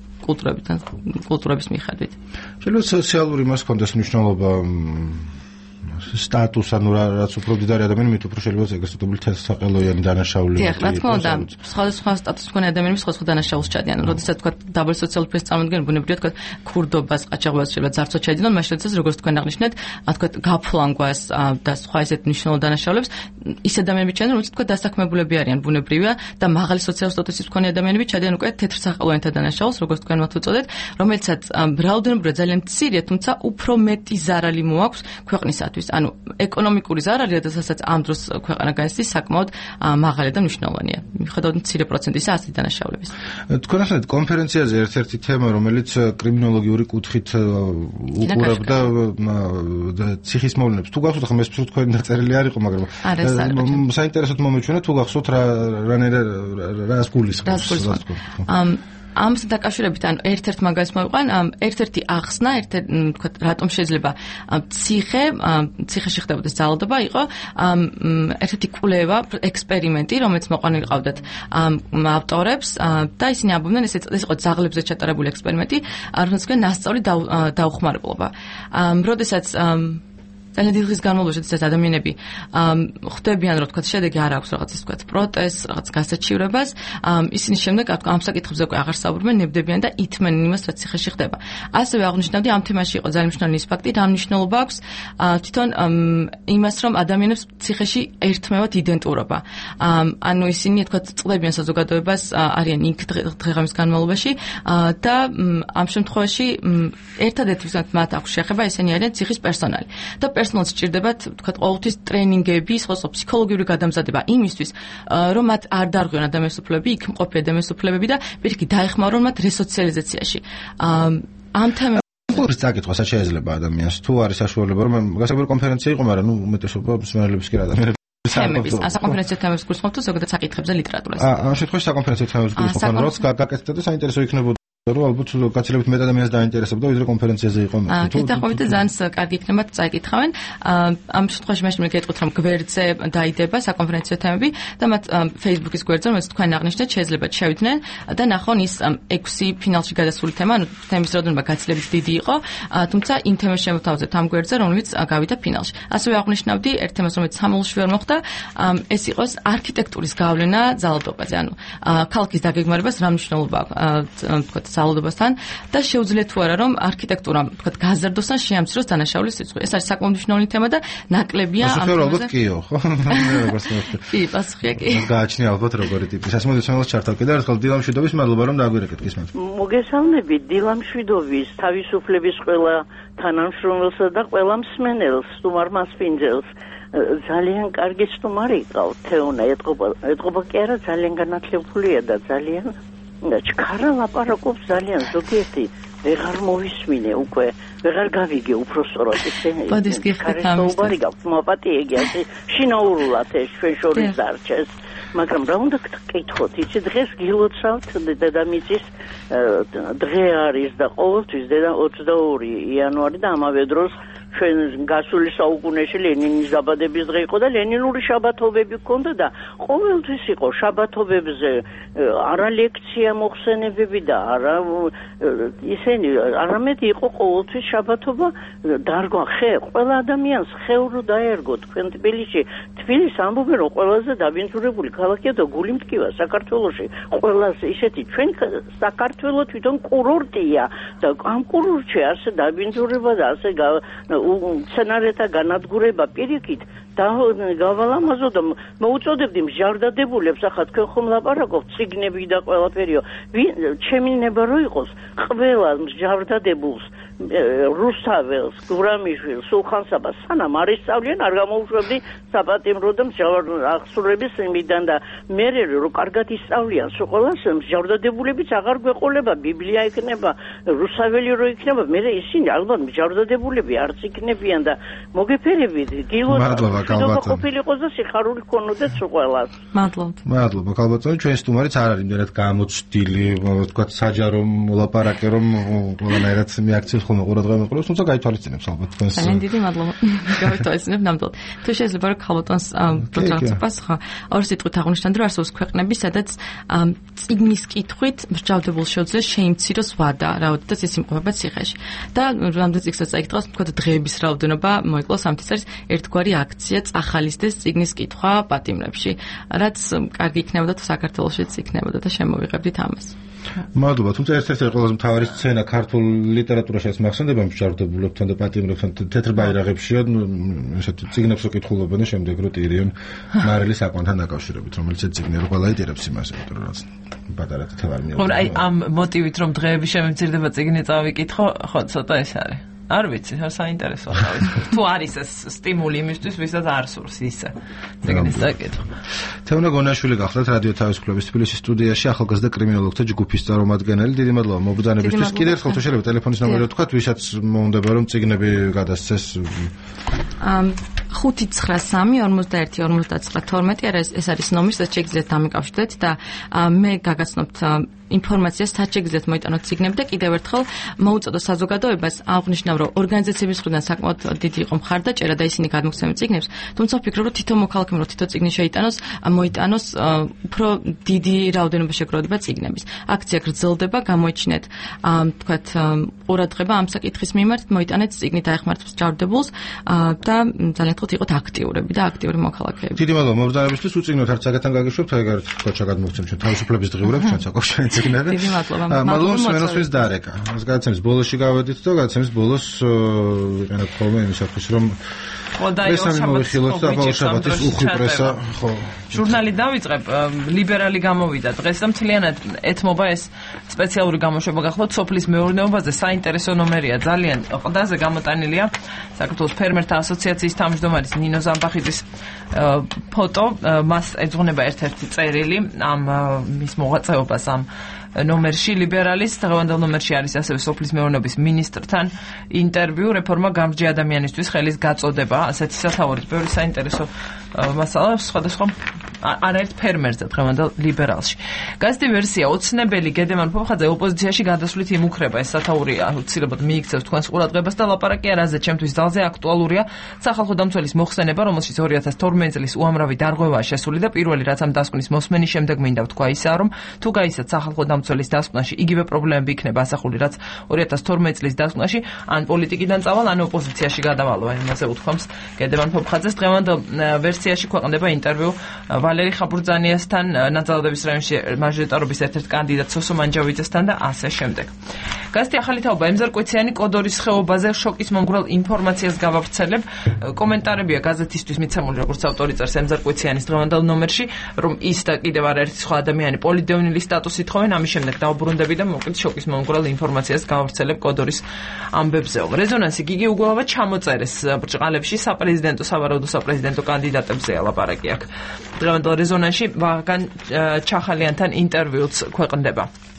კულტურების მიხედვით. შეიძლება სოციალური მას კონდეს მნიშვნელობა სტატუს, ანუ რაც უფრო დიდარი ადამიანი, მით უფრო შეიძლება ეგრესტებული თესაყელოიანი დანაშაულები. დიახ, რა თქმა უნდა, სხვადასხვა სტატუსის მქონე ადამიანები სხვადასხვა დანაშაულს ჩადიან. როდესაც თქვა დაბალი სოციალური ფენის წარმოადგენელი ბუნებრივია თქვა ქურდობას, ყაჩაღობას შეიძლება ძარცვა ჩაიდინონ, მაშინ როდესაც როგორც თქვენ აღნიშნეთ, თქვა გაფლანგვას და სხვა ისეთ მნიშვნელოვან დანაშაულებს ის ადამიანები ჩადიან, რომელთაც თქვა დასაქმებულები არიან ბუნებრივია და მაღალი სოციალური სტატუსის მქონე ადამიანები ჩადიან უკვე თეთრსაყელოიანთა დანაშაულს, როგორც თქვენ მათ უწოდეთ, რომელიცაც რაოდენობრივად ძალიან მცირეა, თუმცა უფრო მეტი ზარალი მოაქვს ქვეყნისათვის. ანუ ეკონომიკური ზარალი, როდესაც ამ დროს ქვეყანა განიცდის, საკმაოდ მაღალი და მნიშვნელოვანია. მიუხედავად მცირე პროცენტისა ასეთი დანაშაულების. თქვენ ახლა კონფერენციაზე ერთ-ერთი თემა, რომელიც კრიმინოლოგიური კუთხით უყურებდა ციხის მოვლენებს. თუ გახსოვთ, ახლა მე თქვენ დაწერილი არ იყო, მაგრამ საინტერესოდ მომეჩვენა, თუ გახსოვთ რას გულისხმობს. ამას დაკავშირებით, ანუ ერთ-ერთ მაგალითს მოვიყვან, ერთ-ერთი ახსნა, თქვა, რატომ შეიძლება ციხეში ხდებოდეს ძალადობა, იყო ერთ-ერთი კვლევა, ექსპერიმენტი, რომელიც მოყვანილიყავდათ ავტორებს და ისინი ამბობდნენ, ეს იყო ძაღლებზე ჩატარებული ექსპერიმენტი, რომელსაც ქვია ნასწავლი დაუხმარებლობა. როდესაც ძალიან დიდი ხნის განმავლობაში ეს ადამიანები ხვდებიან, რომ თქვა შედეგი არ აქვს რაღაცის თქვა პროტესტს, რაღაც გასაჩივრებას, ისინი შემდეგ ამ საკითხებზე უკვე აღარ საუბრობენ, ნებდებიან და ითმენენ იმას, რაც ციხეში ხდება. ასევე აღნიშნავდი, ამ თემაში იყო ძალიან მნიშვნელოვანი ის ფაქტი, რა მნიშვნელობა აქვს თვითონ იმას, რომ ადამიანებს ციხეში ერთმევათ იდენტურობა. ანუ ისინი თქვა წლებიან საზოგადოებას, არიან იქ დღე-ღამის განმავლობაში და ამ შემთხვევაში ერთადერთი ვისაც მათ აქვს შეხება, ესენი არიან ციხის პერსონალი. და პერსონალს სჭირდებათ, თქვა, ყოველთვის ტრენინგები, სხვა ფსიქოლოგიური გადამზადება იმისთვის, რომ მათ არ დარღვიონ ადამიანის უფლებები, იქ მყოფი ადამიანის უფლებები და პირიქით დაეხმარონ მათ რესოციალიზაციაში. ამ თემებს წაკითხვა შეიძლება ადამიანს, თუ არის საშუალება, რომ გასაგებია კონფერენცია იყო, მაგრამ უმეტესობა მსმენელების კი ადამიანები თემების, საკონფერენციო თემებს გულისხმობთ თუ ზოგადად საკითხებზე ლიტერატურას. ამ შემთხვევაში საკონფერენციო თემებს გულისხმობთ, როც გაკეთდა და საინტერესო იქნებოდა. რომ ალბათ გაცილებით მეტ ადამიანს დაინტერესებდა, ვიდრე კონფერენციაზე იყო მე. კითხავით და ძალიან კარგი იქნება წაიკითხავენ. ამ შემთხვევაში მაშინ მეკითხოთ, რომ გვერდზე დაიდება საკონფერენციო თემები და მათ Facebook-ის გვერდზე, რომელიც თქვენ აღნიშნეთ, შეიძლება შევიდნენ და ნახონ ის 6 ფინალში გადასული თემა, ანუ თემის რაოდენობა გაცილებით დიდი იყო, თუმცა იმ თემას შემოთავაზეთ ამ გვერდზე, რომელიც გავიდა ფინალში. ასევე აღნიშნავდი ერთ თემას, რომელიც სამულში ვერ მოხდა, ეს იყოს არქიტექტურის გავლენა ძალადობაზე, ანუ ქალაქის დაგეგმარებას რა მნიშვნელობა აქვს, ძალადობასთან და შეუძლია თუ არა რომ არქიტექტურა თქვა გაზარდოს ან შეამციროს დანაშაულის რიცხვი. ეს არის საკმაოდ მნიშვნელოვანი თემა და ნაკლებია ამ თემაზე. კიო, ხო? კი, პასუხია კი. გააჩნია ალბათ როგორი ტიპის. ასე მოდი შემოვალ ჩართავ კიდე ერთხელ დილამშვიდობის მადლობა რომ დაგვირეკეთ გისმენთ. მოგესალმებით დილამშვიდობის თავისუფლების ყველა თანამშრომელსა და ყველა მსმენელს, სტუმარ მასპინძელს. ძალიან კარგი სტუმარი ყავთ თეონა, ეთყობა კი არა ძალიან განათლებულია და ძალიან ჩქარა ლაპარაკობს ძალიან ზოგიერთი ვეღარ მოვისმინე უკვე, ვეღარ გავიგე უпростоრად ესე. ბოდის გიხდით ამის. ხარი გაქვს მოპატიეგი ასე შინაურულად ეს ჩვენ შორის დარჩეს. მაგრამ რა უნდა გკითხოთ, იცი დღეს გილოცავთ დედამიწის დღე არის და ყოველთვის 22 იანვარი და ამავე დროს ჩვენ გასული საუკუნეში ლენინის დაბადების დღე იყო და ლენინური შაბათობები ჰქონდა და ყოველთვის იყო შაბათობებზე არა ლექცია მოხსენებები და არა ისინი არამედ იყო ყოველთვის შაბათობა დარგვა ხე ყველა ადამიანს ხეურო დაერგო თქვენ თბილისი ამბობენ რომ ყველაზე დაბინძურებული ქალაქია და გული მტკივა საქართველოში ყველაზე ისეთი ჩვენ საქართველო თვითონ კურორტია და ამ კურორტში ასე დაბინძურება და ასე სცენარეთა განადგურება პირიქით და გავალამაზო და მოუწოდებდი მჟარდადებულებს ახლა თქვენ ხომ ლაპარაკობთ ციგნები და ყველაფერიო ჩემი ნება რო იყოს ყველა მჟარდადებულს რუსთაველს გურამიშვილს სულხან-საბას სანამ არ ისწავლიან არ გამოუშვებდი საპატიმრო და აღსრულების იმიდან და მე რო კარგად ისწავლიან სულ მჟარდადებულებიც აღარ გვეყოლება ბიბლია იქნება რუსაველი რო იქნება მე ისინი ალბათ მჟარდადებულები არც იქნებიან და მოგეფერებით გილოცავთ ყოფილიყოს და სიხარული ქონოდეთ ყველას. მადლობა ქალბატონო, ჩვენ სტუმარიც არ არის იმდენად გამოცდილი, თქვა საჯარო მოლაპარაკე რომ ყველანაირად მიაქციოს ხოლმე ყურადღება მეყოლებს, თუმცა გაითვალისწინებს ალბათ თქვენს. ძალიან დიდი მადლობა. გავითვალისწინებ ნამდვილად. თუ შეიძლება რომ ქალბატონს პროცესს პასუხა, ორი სიტყვით აღნიშნოთ რომ არსებობს ქვეყნები, სადაც წიგნის კითხვით მსჯავრდებულ შეუძლია შეიმციროს ვადა, რაოდენიც ის იმყოფება ციხეში. და რამდენ წიგნსაც წაიკითხავს, თქვა დღეების რაოდენობა მოიკლოს ამით არის ერთგვარი აქცია წახალისდეს წიგნის კითხვა პატიმრებში, რაც კარგი იქნებოდა თუ საქართველოშიც იქნებოდა და შემოვიღებდით ამას. მადლობა, თუმცა ერთ-ერთი ყველაზე მთავარი სცენა ქართულ ლიტერატურაშიც მახსენდება მსჯავრდებულებთან და პატიმრებთან თეთრ ბაირაღებშია, ესეთი წიგნებს უკითხულობენ და შემდეგ რო ტირიონ მარილის აკვანთან დაკავშირებით, რომელიც ეს წიგნი რო ყველა იტირებს იმას, იმიტომ რომ პატარა თითო არ მიიღო. აი ამ მოტივით რომ დღეები შემეცირდება წიგნი წავიკითხო, ხო ცოტა ეს არის. არ ვიცი, საინტერესოა თავის. თუ არის ეს სტიმული იმისთვის, ვისაც არ სურს ისე. წიგნის წაკითხვა. თეონა გონაშვილი გახლდათ რადიო თავისუფლების თბილისის სტუდიაში ახალგაზრდა კრიმინოლოგთა ჯგუფის წარმომადგენელი. დიდი მადლობა მობრძანებისთვის. კიდევ ერთხელ თუ შეიძლება ტელეფონის ნომერი ვთქვათ, ვისაც მოუნდება რომ წიგნები გადასცეს. 593-41-59-12 ეს არის ნომერი, სადაც შეგიძლიათ დამიკავშირდეთ და მე გაგაცნობთ ინფორმაციას საშეგიძლიათ მოიტანოთ ციგნები და კიდევ ერთხელ მოუწოდო საზოგადოებას აღნიშნავ რომ ორგანიზაციების მხრიდან საკმაოდ დიდი იყო მხარდაჭერა და ისინი გადმოგცემენ ციგნებს თუმცა ვფიქრობ რომ თითო მოქალაქემ რომ თითო ციგნი მოიტანოს უფრო დიდი რაოდენობა შეგროვდება ციგნების აქცია გრძელდება გამოიჩინეთ თქვათ ყურადღება ამ საკითხის მიმართ მოიტანეთ ციგნით აეხმაროთ მსჯავრდებულს და ძალიან თქო იყოთ აქტიურები და აქტიური მოქალაქეები დიდი მადლობა მობრძანებისთვის უწიგნოთ არც საკეთან გაგიშვებთ ეგარ თქვა გადმოგცემ ჩვენ თავისუფლების დღიურებს ჩვენ საკავშირი დიდი მადლობა. მადლობა სვენოსთვის დარეკა. ეს გადაცემის ბოლოში გავედით და გადაცემის ბოლოს ვიყენებთ ხოლმე იმისათვის რომ შაბათის უხვიპრესა ხო. ჟურნალი დავიწყებ, ლიბერალი გამოვიდა დღეს და მთლიანად ეთმობა ეს სპეციალური გამოშვება გახლავთ სოფლის მეურნეობაზე საინტერესო ნომერია ძალიან ყდაზე გამოტანილია საქართველოს ფერმერთა ასოციაციის თავმჯდომარის ნინო ზამბახიძის ფოტო მას ეძღვნება ერთ-ერთი წერილი ამ მის მოღვაწეობას ამ ნომერში ლიბერალის დღევანდელ ნომერში არის ასევე სოფლის მეურნეობის მინისტრთან ინტერვიუ რეფორმა გამრჯე ადამიანისთვის ხელის გაწოდება ასეთი სათაურით ბევრი საინტერესო მასალა სხვადასხვა არაერთ ფერმერზე დღევანდელ ლიბერალში გაზეთი ვერსია ოცნებელი გედემან ფოფხაძე ოპოზიციაში გადასვლით იმუქრება ეს სათაური აუცილებლად მიიქცევს თქვენს ყურადღებას და ლაპარაკია რაზე ჩემთვის ძალზე აქტუალურია სახალხო დამცველის მოხსენება რომელშიც 2012 წლის უამრავი დარღვევაა შესული და პირველი რაც ამ დასკვნის მოსმენის შემდეგ მინდა ვთქვა ისაა რომ თუ გაიცათ სახალხო დამცველის დასკვნაში იგივე პრობლემები იქნება ასახული რაც 2012 წლის დასკვნაში ან პოლიტიკიდან წავალ ან ოპოზიციაში გადავალო იმაზე უთქვამს გედემან ფოფხაძეს დღევანდელ ვერსიაში ქვეყნდება ინტერვიუ ვალერი ხაბურძანიასთან ნაძალადების რაიონში მაჟორიტარობის ერთ-ერთ კანდიდატ სოსო მანჯავიძესთან და ასე შემდეგ. გაზეთი ახალი თაობა ემზარკვიციანი კოდორის ხეობაზე შოკის მომგვრელ ინფორმაციას გავავრცელებ. კომენტარებია გაზეთისთვის მიცემული როგორც ავტორი წერს ემზარკვიციანის დღევანდელ ნომერში, რომ ის და კიდევ არაერთი სხვა ადამიანი პოლიდევნილი სტატუსით ხოვენ, ამის შემდეგ დაუბრუნდები და მოკლედ შოკის მომგვრელ ინფორმაციას გავავრცელებ კოდორის ამბებზეო. რეზონანსი გიგი უგულავა ჩამოწერეს ბრჭყალებში საპრეზიდენტო სავარაუდო საპრეზიდენტო კანდიდატებზე ლაპარაკი აქვს. დღევანდელ რეზონანსში ვაგან ჩახალიანთან ინტერვიუც ქვეყნდება.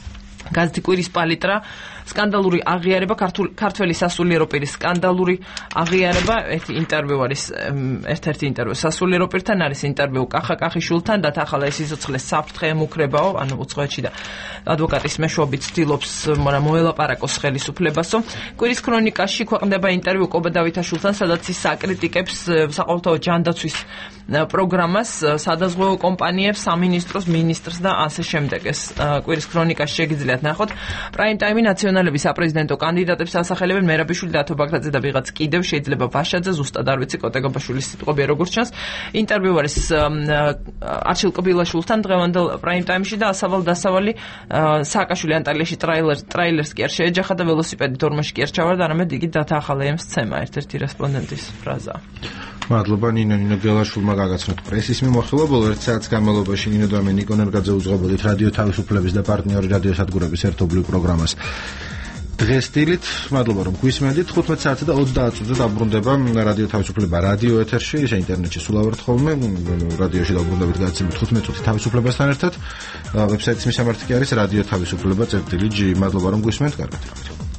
გაზეთი კვირის პალიტრა, სკანდალური აღიარება, ქართველი სასულიერო პირის სკანდალური აღიარება, ინტერვიუ არის ერთ-ერთი ინტერვიუ სასულიერო პირთან არის ინტერვიუ კახა კახიშვილთან და ახლა ეს სიცოცხლე საფრთხე ემუქრებაო, ანუ უცხოეთში და ადვოკატის მეშვეობით ცდილობს მოელაპარაკოს ხელისუფლებასო. კვირის ქრონიკაში ქვეყნდება ინტერვიუ კობა დავითაშვილთან, სადაც ის აკრიტიკებს საყოველთაო ჯანდაცვის პროგრამას, სადაზღვევო კომპანიებს, სამინისტროს, მინისტრს და ასე შემდეგ. ეს კვირის ქრონიკაში შეგიძლიათ ნახოთ. პრაიმ ტაიმი ნაციონალების საპრეზიდენტო კანდიდატებს ასახელებენ მერაბიშვილი და ათო ბაგრაძე და ვიღაც კიდევ შეიძლება ვაშაძე, ზუსტად არ ვიცი კოტეგობაშვილის სიტყვებია როგორც ჩანს. ინტერვიუ არის არჩილ კბილაშვილთან დღევანდელ პრაიმ ტაიმში და ასავალ დასავალი სააკაშვილი ანტალიაში ტრაილერს კი არ შეეჯახა და ველოსიპედით ორმოში კი არ ჩავარდა, არამედ იგი დათახალეემს ცემა, ერთ-ერთი რესპონდენტის ფრაზა. მადლობა ნინო გელაშვილმა გაგაცნოთ პრესის მიმოხილვა. ბოლო 1 საათის განმავლობაში ნინო და მე ნიკო ნერგაძე უძღვებოდით რადიო თავისუფლების და პარტნიორი რადიოსადგურების ერთობლივ პროგრამას. დღეს დილით მადლობა რომ გვისმენდით. 15 საათზე და 30 წუთზე დაბრუნდება რადიო თავისუფლება რადიო ეთერში, ისე ინტერნეტში სულ ავართ ხოლმე, რადიოში დაბრუნდებით გაცემით 15 წუთი თავისუფლებასთან ერთად. ვებსაიტის მისამართი კი არის რადიო თავისუფლება.gi. მადლობა რომ გვისმენთ, კარგად.